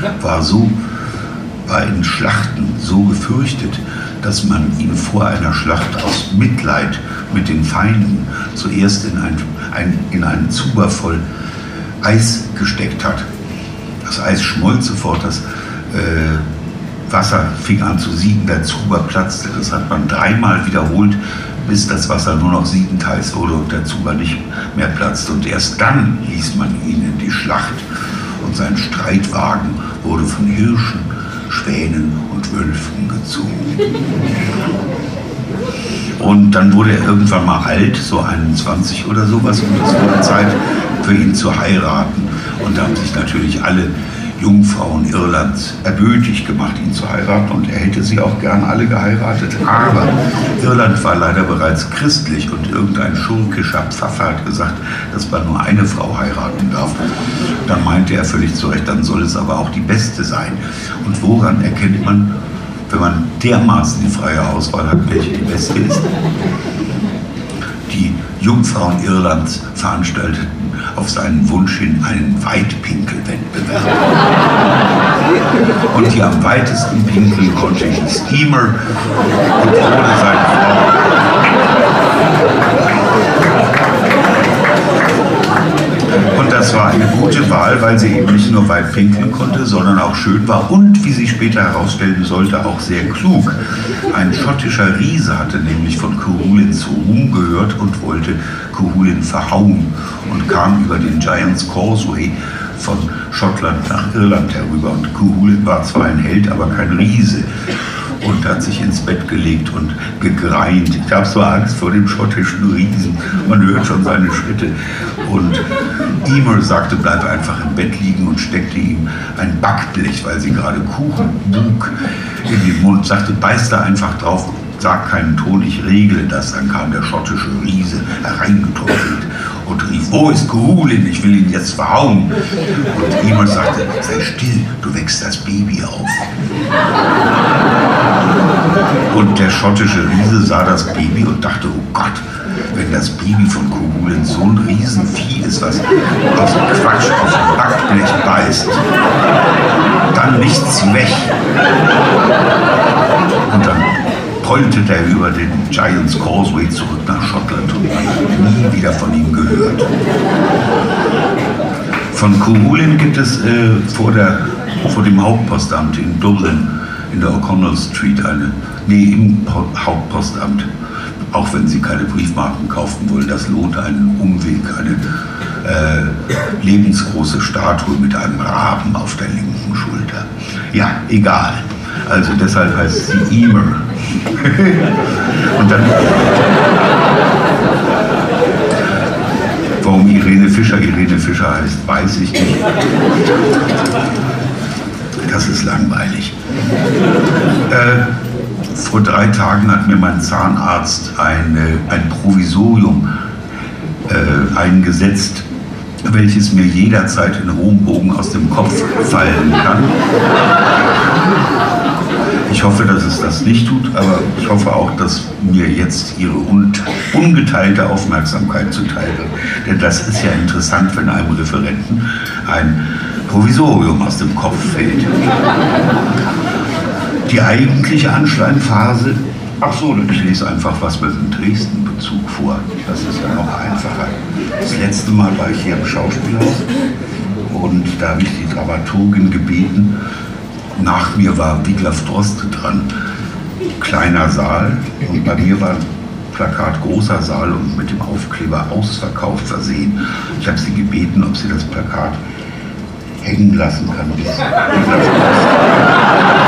war in Schlachten so gefürchtet, dass man ihn vor einer Schlacht aus Mitleid mit den Feinden zuerst in einen Zuber voll Eis gesteckt hat. Das Eis schmolz sofort, das Wasser fing an zu sieden, der Zuber platzte. Das hat man 3-mal wiederholt, bis das Wasser nur noch siedend heiß wurde und der Zuber nicht mehr platzte. Und erst dann ließ man ihn in die Schlacht. Und sein Streitwagen wurde von Hirschen, Schwänen und Wölfen gezogen. Und dann wurde er irgendwann mal alt, so 21 oder sowas, und es wurde Zeit für ihn zu heiraten. Und da haben sich natürlich alle Jungfrauen Irlands erbötig gemacht, ihn zu heiraten, und er hätte sie auch gern alle geheiratet. Aber Irland war leider bereits christlich und irgendein schurkischer Pfaffer hat gesagt, dass man nur eine Frau heiraten darf. Dann meinte er völlig zu Recht, dann soll es aber auch die beste sein. Und woran erkennt man, wenn man dermaßen die freie Auswahl hat, welche die beste ist? Die Jungfrauen Irlands veranstalteten auf seinen Wunsch hin einen Weitpinkelwettbewerb. Und die am weitesten pinkeln konnte hieß Emer und wurde seine Frau. Und Das war eine gute Wahl, weil sie eben nicht nur weit pinkeln konnte, sondern auch schön war und, wie sich später herausstellen sollte, auch sehr klug. Ein schottischer Riese hatte nämlich von Cuchulains Ruhm gehört und wollte Cuchulain verhauen und kam über den Giant's Causeway von Schottland nach Irland herüber. Und Cuchulain war zwar ein Held, aber kein Riese. Und hat sich ins Bett gelegt und gegreint. Ich habe so Angst vor dem schottischen Riesen. Man hört schon seine Schritte. Und Emer sagte, bleib einfach im Bett liegen und steckte ihm ein Backblech, weil sie gerade Kuchenbug in den Mund sagte, beiß da einfach drauf, sag keinen Ton, ich regle das. Dann kam der schottische Riese hereingetrockelt und rief, wo ist Cuchulain? Ich will ihn jetzt verhauen. Und Emer sagte, sei still, du wächst das Baby auf. Und der schottische Riese sah das Baby und dachte, oh Gott, wenn das Baby von Cuchulain so ein Riesenvieh ist, was aus dem Quatsch auf ein Backblech beißt, dann nichts weg. Und dann polterte er über den Giant's Causeway zurück nach Schottland und man hat nie wieder von ihm gehört. Von Cuchulain gibt es vor dem Hauptpostamt in Dublin, in der O'Connell Street, im Hauptpostamt, auch wenn Sie keine Briefmarken kaufen wollen, das lohnt einen Umweg, eine lebensgroße Statue mit einem Raben auf der linken Schulter. Ja, egal. Also deshalb heißt sie Emer. Und dann, warum Irene Fischer heißt, weiß ich nicht. Das ist langweilig. Vor 3 Tagen hat mir mein Zahnarzt ein Provisorium eingesetzt, welches mir jederzeit in hohem Bogen aus dem Kopf fallen kann. Ich hoffe, dass es das nicht tut, aber ich hoffe auch, dass mir jetzt Ihre ungeteilte Aufmerksamkeit zuteil wird. Denn das ist ja interessant, wenn einem Referenten ein Provisorium aus dem Kopf fällt. Die eigentliche Anschleinphase, ich lese einfach was mit dem Dresden-Bezug vor. Das ist ja noch einfacher. Das letzte Mal war ich hier im Schauspielhaus und da habe ich die Dramaturgin gebeten. Nach mir war Wiglaf Droste dran. Kleiner Saal und bei mir war ein Plakat großer Saal und mit dem Aufkleber ausverkauft versehen. Ich habe sie gebeten, ob sie das Plakat hängen lassen kann, bis Wiglaf Droste.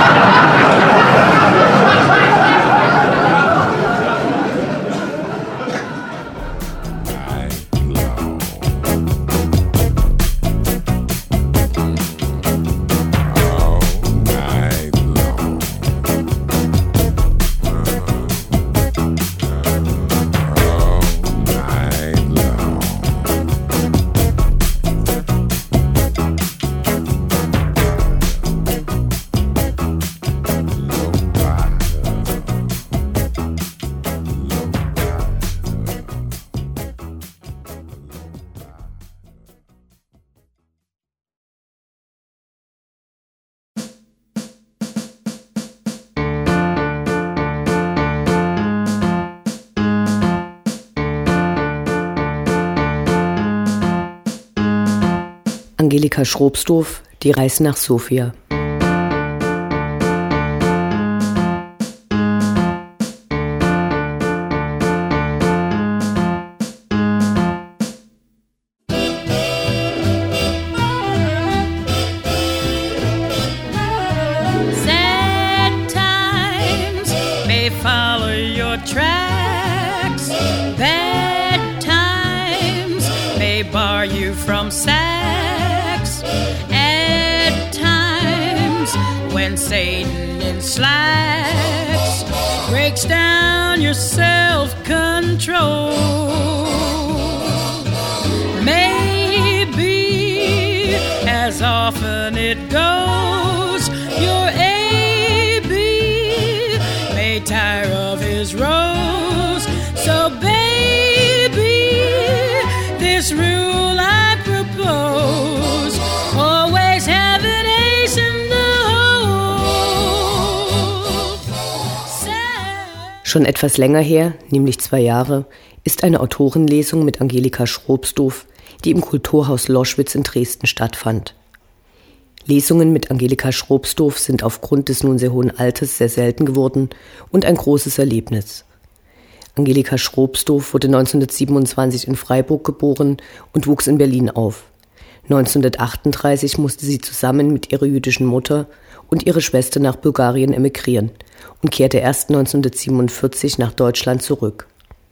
Angelika Schrobsdorf, Die Reise nach Sofia. Sad times may follow your tracks. Bad times may bar you from sex. At times when Satan in slacks breaks down your self-control. Maybe as often it goes, your A.B. may tire of his rose. So baby, this rule I propose, always have an ace in the hole. Schon etwas länger her, nämlich 2 Jahre, ist eine Autorenlesung mit Angelika Schrobsdorf die im Kulturhaus Loschwitz in Dresden stattfand. Lesungen mit Angelika Schrobsdorf sind aufgrund des nun sehr hohen Alters sehr selten geworden und ein großes Erlebnis. Angelika Schrobsdorf wurde 1927 in Freiburg geboren und wuchs in Berlin auf. 1938 musste sie zusammen mit ihrer jüdischen Mutter und ihrer Schwester nach Bulgarien emigrieren und kehrte erst 1947 nach Deutschland zurück.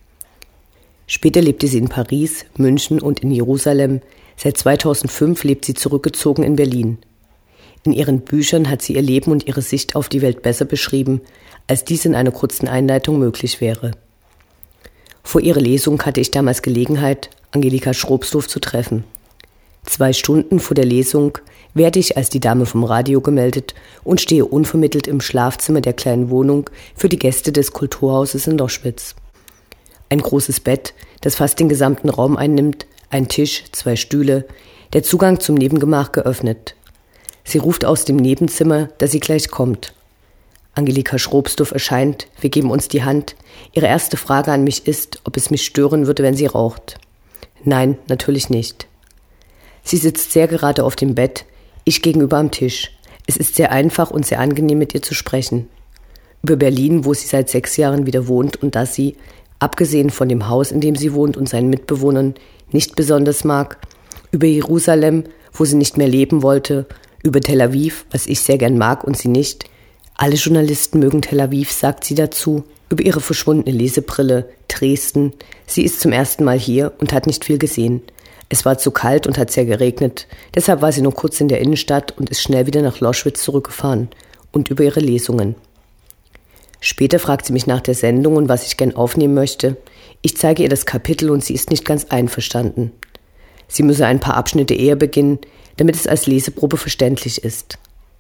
Später lebte sie in Paris, München und in Jerusalem. Seit 2005 lebt sie zurückgezogen in Berlin. In ihren Büchern hat sie ihr Leben und ihre Sicht auf die Welt besser beschrieben, als dies in einer kurzen Einleitung möglich wäre. Vor ihrer Lesung hatte ich damals Gelegenheit, Angelika Schrobsdorf zu treffen. 2 Stunden vor der Lesung werde ich als die Dame vom Radio gemeldet und stehe unvermittelt im Schlafzimmer der kleinen Wohnung für die Gäste des Kulturhauses in Loschwitz. Ein großes Bett, das fast den gesamten Raum einnimmt, ein Tisch, 2 Stühle, der Zugang zum Nebengemach geöffnet. Sie ruft aus dem Nebenzimmer, dass sie gleich kommt. Angelika Schrobsdorf erscheint, wir geben uns die Hand. Ihre erste Frage an mich ist, ob es mich stören würde, wenn sie raucht. Nein, natürlich nicht. Sie sitzt sehr gerade auf dem Bett, ich gegenüber am Tisch. Es ist sehr einfach und sehr angenehm, mit ihr zu sprechen. Über Berlin, wo sie seit 6 Jahren wieder wohnt und das sie, abgesehen von dem Haus, in dem sie wohnt und seinen Mitbewohnern, nicht besonders mag. Über Jerusalem, wo sie nicht mehr leben wollte. Über Tel Aviv, was ich sehr gern mag und sie nicht. Alle Journalisten mögen Tel Aviv, sagt sie dazu. Über ihre verschwundene Lesebrille, Dresden. Sie ist zum ersten Mal hier und hat nicht viel gesehen. Es war zu kalt und hat sehr geregnet. Deshalb war sie nur kurz in der Innenstadt und ist schnell wieder nach Loschwitz zurückgefahren. Und über ihre Lesungen. Später fragt sie mich nach der Sendung und was ich gern aufnehmen möchte. Ich zeige ihr das Kapitel und sie ist nicht ganz einverstanden. Sie müsse ein paar Abschnitte eher beginnen, damit es als Leseprobe verständlich ist.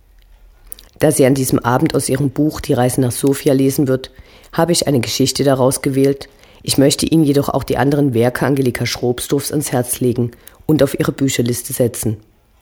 Da sie an diesem Abend aus ihrem Buch Die Reise nach Sofia lesen wird, habe ich eine Geschichte daraus gewählt. Ich möchte Ihnen jedoch auch die anderen Werke Angelika Schrobsdorfs ans Herz legen und auf ihre Bücherliste setzen.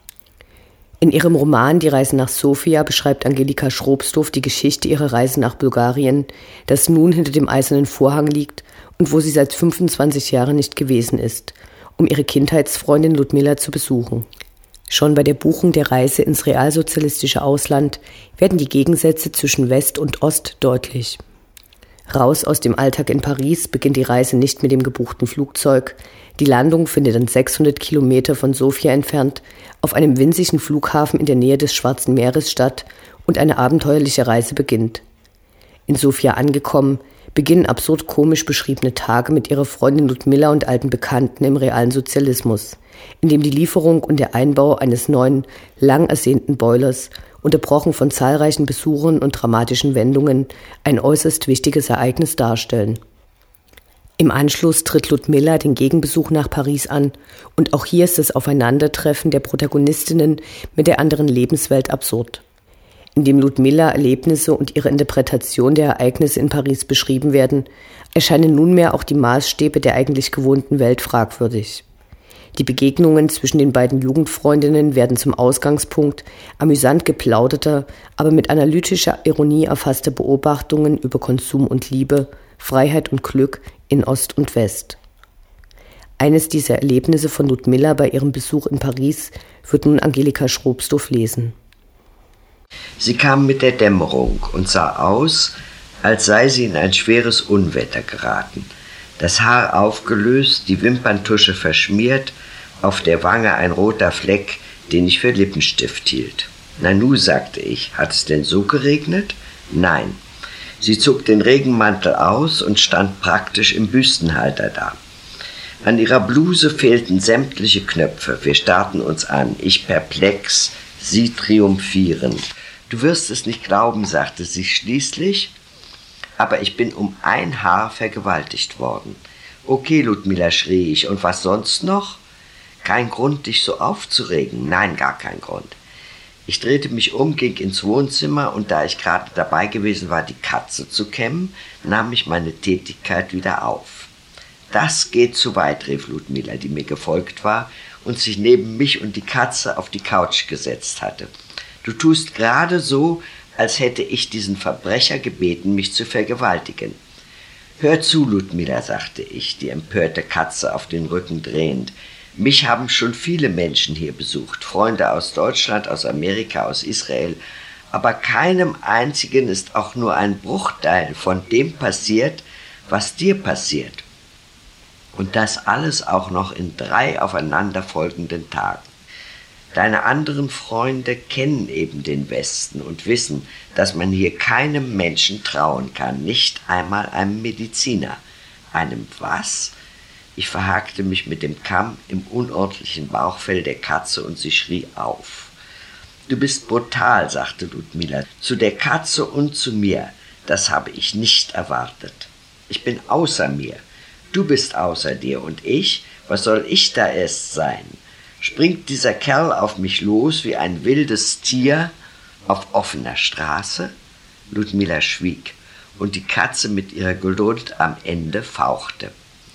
In ihrem Roman Die Reise nach Sofia beschreibt Angelika Schrobsdorf die Geschichte ihrer Reise nach Bulgarien, das nun hinter dem eisernen Vorhang liegt und wo sie seit 25 Jahren nicht gewesen ist, um ihre Kindheitsfreundin Ludmilla zu besuchen. Schon bei der Buchung der Reise ins realsozialistische Ausland werden die Gegensätze zwischen West und Ost deutlich. Raus aus dem Alltag in Paris beginnt die Reise nicht mit dem gebuchten Flugzeug. Die Landung findet dann 600 Kilometer von Sofia entfernt auf einem winzigen Flughafen in der Nähe des Schwarzen Meeres statt und eine abenteuerliche Reise beginnt. In Sofia angekommen, beginnen absurd komisch beschriebene Tage mit ihrer Freundin Ludmilla und alten Bekannten im realen Sozialismus, in dem die Lieferung und der Einbau eines neuen, lang ersehnten Boilers, unterbrochen von zahlreichen Besuchern und dramatischen Wendungen, ein äußerst wichtiges Ereignis darstellen. Im Anschluss tritt Ludmilla den Gegenbesuch nach Paris an und auch hier ist das Aufeinandertreffen der Protagonistinnen mit der anderen Lebenswelt absurd. Indem Ludmilla Erlebnisse und ihre Interpretation der Ereignisse in Paris beschrieben werden, erscheinen nunmehr auch die Maßstäbe der eigentlich gewohnten Welt fragwürdig. Die Begegnungen zwischen den beiden Jugendfreundinnen werden zum Ausgangspunkt amüsant geplauderter, aber mit analytischer Ironie erfasster Beobachtungen über Konsum und Liebe, Freiheit und Glück in Ost und West. Eines dieser Erlebnisse von Ludmilla bei ihrem Besuch in Paris wird nun Angelika Schrobsdorf lesen. Sie kam mit der Dämmerung und sah aus, als sei sie in ein schweres Unwetter geraten. Das Haar aufgelöst, die Wimperntusche verschmiert, auf der Wange ein roter Fleck, den ich für Lippenstift hielt. Nanu, sagte ich, hat es denn so geregnet? Nein. Sie zog den Regenmantel aus und stand praktisch im Büstenhalter da. An ihrer Bluse fehlten sämtliche Knöpfe. Wir starrten uns an, ich perplex, sie triumphierend. Du wirst es nicht glauben, sagte sie schließlich, aber ich bin um ein Haar vergewaltigt worden. Okay, Ludmilla, schrie ich, und was sonst noch? Kein Grund, dich so aufzuregen. Nein, gar kein Grund. Ich drehte mich um, ging ins Wohnzimmer und da ich gerade dabei gewesen war, die Katze zu kämmen, nahm ich meine Tätigkeit wieder auf. Das geht zu weit, rief Ludmilla, die mir gefolgt war und sich neben mich und die Katze auf die Couch gesetzt hatte. Du tust gerade so, als hätte ich diesen Verbrecher gebeten, mich zu vergewaltigen. Hör zu, Ludmilla, sagte ich, die empörte Katze auf den Rücken drehend. Mich haben schon viele Menschen hier besucht, Freunde aus Deutschland, aus Amerika, aus Israel, aber keinem einzigen ist auch nur ein Bruchteil von dem passiert, was dir passiert. Und das alles auch noch in 3 aufeinanderfolgenden Tagen. Deine anderen Freunde kennen eben den Westen und wissen, dass man hier keinem Menschen trauen kann, nicht einmal einem Mediziner. Einem was? Ich verhakte mich mit dem Kamm im unordentlichen Bauchfell der Katze und sie schrie auf. Du bist brutal, sagte Ludmilla, zu der Katze und zu mir. Das habe ich nicht erwartet. Ich bin außer mir. Du bist außer dir und ich, was soll ich da erst sein? Springt dieser Kerl auf mich los wie ein wildes Tier auf offener Straße? Ludmilla schwieg und die Katze mit ihrer Geduld am Ende fauchte.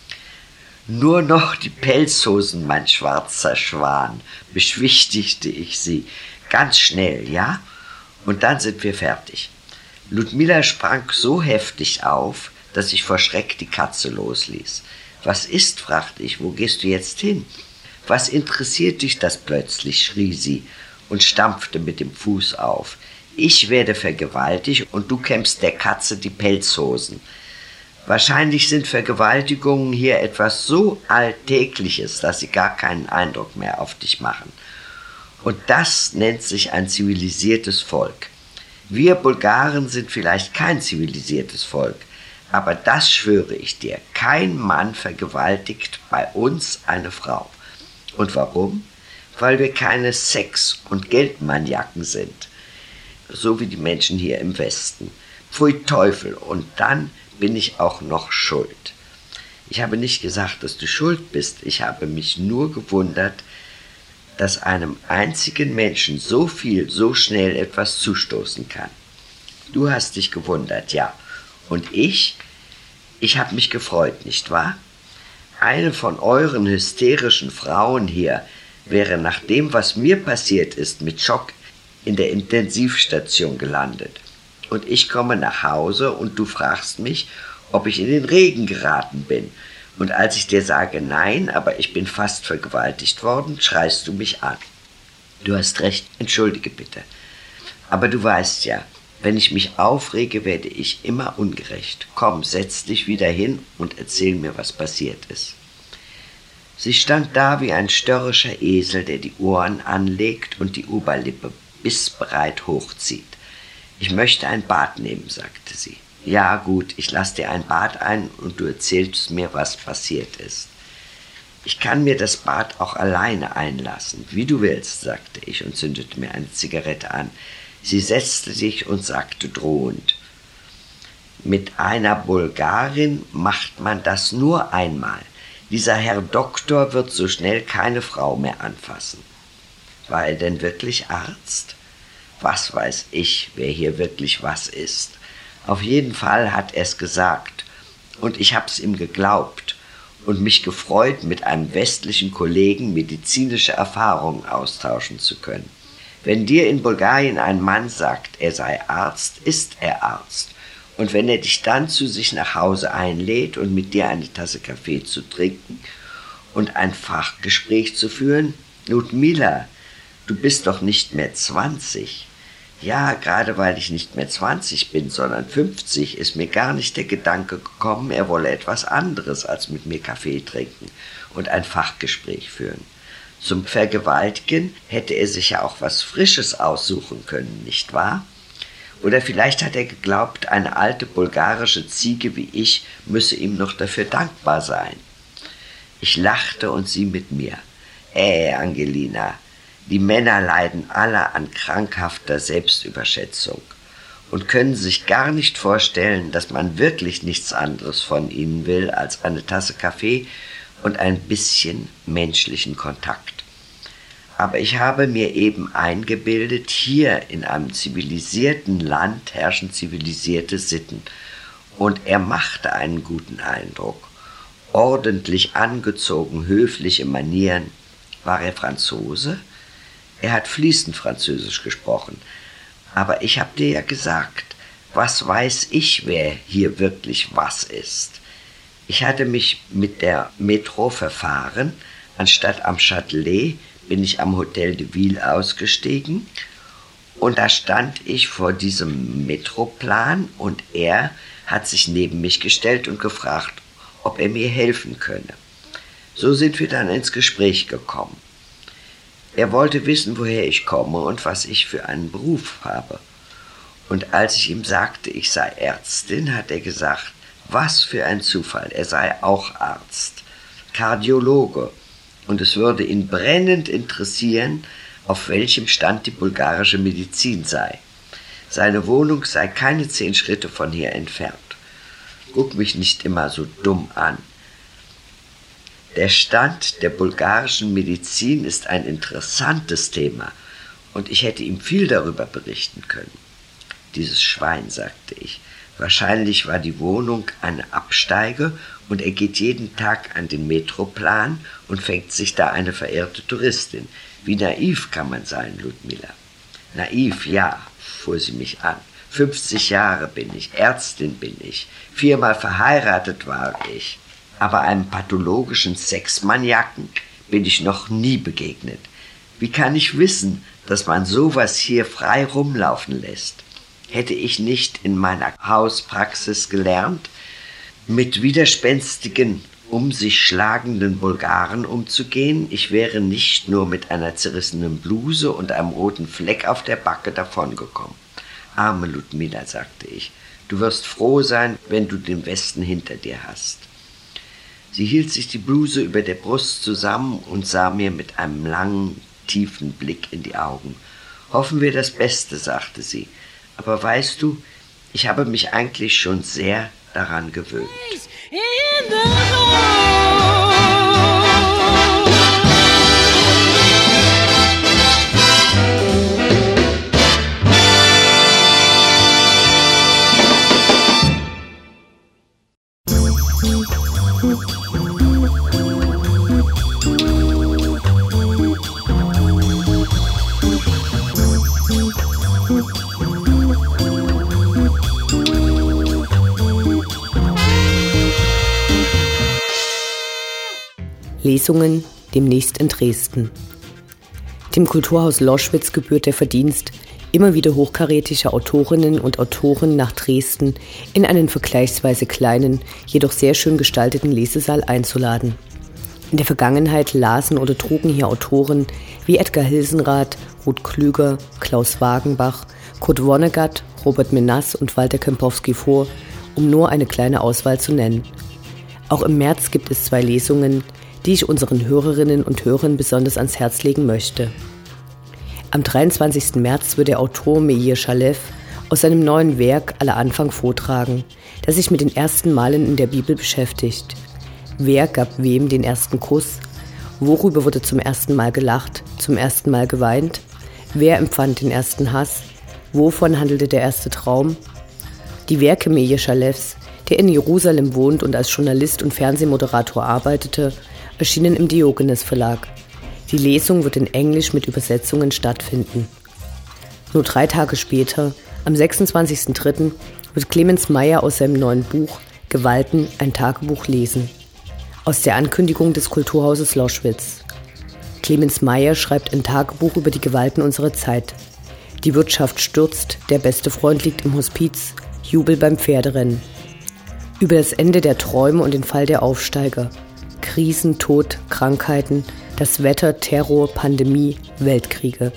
Nur noch die Pelzhosen, mein schwarzer Schwan, beschwichtigte ich sie. Ganz schnell, ja? Und dann sind wir fertig. Ludmilla sprang so heftig auf, dass ich vor Schreck die Katze losließ. Was ist, fragte ich, wo gehst du jetzt hin? Was interessiert dich das plötzlich, schrie sie und stampfte mit dem Fuß auf. Ich werde vergewaltigt und du kämmst der Katze die Pelzhosen. Wahrscheinlich sind Vergewaltigungen hier etwas so Alltägliches, dass sie gar keinen Eindruck mehr auf dich machen. Und das nennt sich ein zivilisiertes Volk. Wir Bulgaren sind vielleicht kein zivilisiertes Volk, aber das schwöre ich dir, kein Mann vergewaltigt bei uns eine Frau. Und warum? Weil wir keine Sex- und Geldmaniaken sind, so wie die Menschen hier im Westen. Pfui Teufel, und dann bin ich auch noch schuld. Ich habe nicht gesagt, dass du schuld bist, ich habe mich nur gewundert, dass einem einzigen Menschen so viel, so schnell etwas zustoßen kann. Du hast dich gewundert, ja. Und ich habe mich gefreut, nicht wahr? Eine von euren hysterischen Frauen hier wäre nach dem, was mir passiert ist, mit Schock in der Intensivstation gelandet. Und ich komme nach Hause und du fragst mich, ob ich in den Regen geraten bin. Und als ich dir sage, nein, aber ich bin fast vergewaltigt worden, schreist du mich an. Du hast recht, entschuldige bitte. Aber du weißt ja, wenn ich mich aufrege, werde ich immer ungerecht. Komm, setz dich wieder hin und erzähl mir, was passiert ist. Sie stand da wie ein störrischer Esel, der die Ohren anlegt und die Oberlippe bissbreit hochzieht. Ich möchte ein Bad nehmen, sagte sie. Ja gut, ich lass dir ein Bad ein und du erzählst mir, was passiert ist. Ich kann mir das Bad auch alleine einlassen, wie du willst, sagte ich und zündete mir eine Zigarette an. Sie setzte sich und sagte drohend, mit einer Bulgarin macht man das nur einmal. Dieser Herr Doktor wird so schnell keine Frau mehr anfassen. War er denn wirklich Arzt? Was weiß ich, wer hier wirklich was ist. Auf jeden Fall hat er es gesagt und ich hab's ihm geglaubt und mich gefreut, mit einem westlichen Kollegen medizinische Erfahrungen austauschen zu können. Wenn dir in Bulgarien ein Mann sagt, er sei Arzt, ist er Arzt. Und wenn er dich dann zu sich nach Hause einlädt und mit dir eine Tasse Kaffee zu trinken und ein Fachgespräch zu führen, Ludmilla, du bist doch nicht mehr 20. Ja, gerade weil ich nicht mehr 20 bin, sondern 50, ist mir gar nicht der Gedanke gekommen, er wolle etwas anderes als mit mir Kaffee trinken und ein Fachgespräch führen. Zum Vergewaltigen hätte er sich ja auch was Frisches aussuchen können, nicht wahr? Oder vielleicht hat er geglaubt, eine alte bulgarische Ziege wie ich müsse ihm noch dafür dankbar sein. Ich lachte und sie mit mir. Angelina, die Männer leiden alle an krankhafter Selbstüberschätzung und können sich gar nicht vorstellen, dass man wirklich nichts anderes von ihnen will als eine Tasse Kaffee und ein bisschen menschlichen Kontakt. Aber ich habe mir eben eingebildet, hier in einem zivilisierten Land herrschen zivilisierte Sitten. Und er machte einen guten Eindruck. Ordentlich angezogen, höfliche Manieren. War er Franzose? Er hat fließend Französisch gesprochen. Aber ich habe dir ja gesagt, was weiß ich, wer hier wirklich was ist. Ich hatte mich mit der Metro verfahren, Anstatt am Châtelet bin ich am Hotel de Ville ausgestiegen und da stand ich vor diesem Metroplan und er hat sich neben mich gestellt und gefragt, ob er mir helfen könne. So sind wir dann ins Gespräch gekommen. Er wollte wissen, woher ich komme und was ich für einen Beruf habe. Und als ich ihm sagte, ich sei Ärztin, hat er gesagt, was für ein Zufall, er sei auch Arzt, Kardiologe. Und es würde ihn brennend interessieren, auf welchem Stand die bulgarische Medizin sei. Seine Wohnung sei keine 10 Schritte von hier entfernt. Guck mich nicht immer so dumm an. Der Stand der bulgarischen Medizin ist ein interessantes Thema und ich hätte ihm viel darüber berichten können. Dieses Schwein, sagte ich. Wahrscheinlich war die Wohnung eine Absteige und er geht jeden Tag an den Metroplan und fängt sich da eine verehrte Touristin. Wie naiv kann man sein, Ludmilla? Naiv, ja, fuhr sie mich an. 50 Jahre bin ich, Ärztin bin ich, 4-mal verheiratet war ich. Aber einem pathologischen Sexmaniaken bin ich noch nie begegnet. Wie kann ich wissen, dass man sowas hier frei rumlaufen lässt? Hätte ich nicht in meiner Hauspraxis gelernt, mit widerspenstigen, um sich schlagenden Bulgaren umzugehen? Ich wäre nicht nur mit einer zerrissenen Bluse und einem roten Fleck auf der Backe davongekommen. Arme Ludmilla, sagte ich, du wirst froh sein, wenn du den Westen hinter dir hast. Sie hielt sich die Bluse über der Brust zusammen und sah mir mit einem langen, tiefen Blick in die Augen. Hoffen wir das Beste, sagte sie. Aber weißt du, ich habe mich eigentlich schon sehr daran gewöhnt. Lesungen demnächst in Dresden. Dem Kulturhaus Loschwitz gebührt der Verdienst, immer wieder hochkarätige Autorinnen und Autoren nach Dresden in einen vergleichsweise kleinen, jedoch sehr schön gestalteten Lesesaal einzuladen. In der Vergangenheit lasen oder trugen hier Autoren wie Edgar Hilsenrath, Ruth Klüger, Klaus Wagenbach, Kurt Vonnegut, Robert Menas und Walter Kempowski vor, um nur eine kleine Auswahl zu nennen. Auch im März gibt es 2 Lesungen, die ich unseren Hörerinnen und Hörern besonders ans Herz legen möchte. Am 23. März wird der Autor Meir Shalev aus seinem neuen Werk Aller Anfang vortragen, das sich mit den ersten Malen in der Bibel beschäftigt. Wer gab wem den ersten Kuss? Worüber wurde zum ersten Mal gelacht, zum ersten Mal geweint? Wer empfand den ersten Hass? Wovon handelte der erste Traum? Die Werke Meir Shalevs, der in Jerusalem wohnt und als Journalist und Fernsehmoderator arbeitete, erschienen im Diogenes Verlag. Die Lesung wird in Englisch mit Übersetzungen stattfinden. Nur 3 Tage später, am 26.03., wird Clemens Meyer aus seinem neuen Buch Gewalten ein Tagebuch lesen. Aus der Ankündigung des Kulturhauses Loschwitz. Clemens Meyer schreibt ein Tagebuch über die Gewalten unserer Zeit. Die Wirtschaft stürzt, der beste Freund liegt im Hospiz, Jubel beim Pferderennen. Über das Ende der Träume und den Fall der Aufsteiger. Krisen, Tod, Krankheiten, das Wetter, Terror, Pandemie, Weltkriege.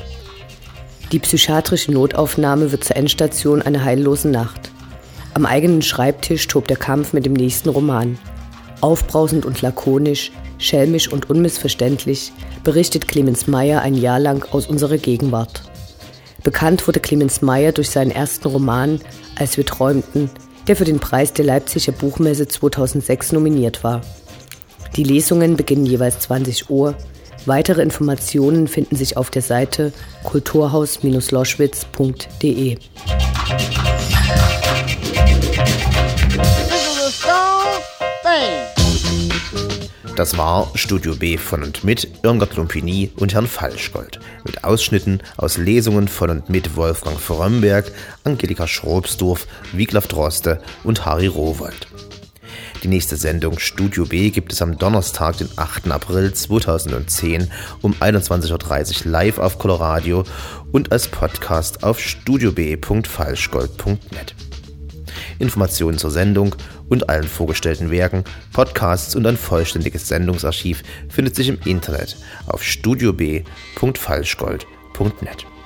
Die psychiatrische Notaufnahme wird zur Endstation einer heillosen Nacht. Am eigenen Schreibtisch tobt der Kampf mit dem nächsten Roman. Aufbrausend und lakonisch, schelmisch und unmissverständlich berichtet Clemens Meyer ein Jahr lang aus unserer Gegenwart. Bekannt wurde Clemens Meyer durch seinen ersten Roman Als wir träumten, der für den Preis der Leipziger Buchmesse 2006 nominiert war. Die Lesungen beginnen jeweils 20 Uhr. Weitere Informationen finden sich auf der Seite kulturhaus-loschwitz.de. Das war Studio B von und mit Irmgard Lumpini und Herrn Falschgold mit Ausschnitten aus Lesungen von und mit Wolfgang Frömmberg, Angelika Schrobsdorf, Wiglaf Droste und Harry Rowohlt. Die nächste Sendung Studio B gibt es am Donnerstag, den 8. April 2010 um 21.30 Uhr live auf Coloradio und als Podcast auf studiob.falschgold.net. Informationen zur Sendung und allen vorgestellten Werken, Podcasts und ein vollständiges Sendungsarchiv findet sich im Internet auf studiob.falschgold.net.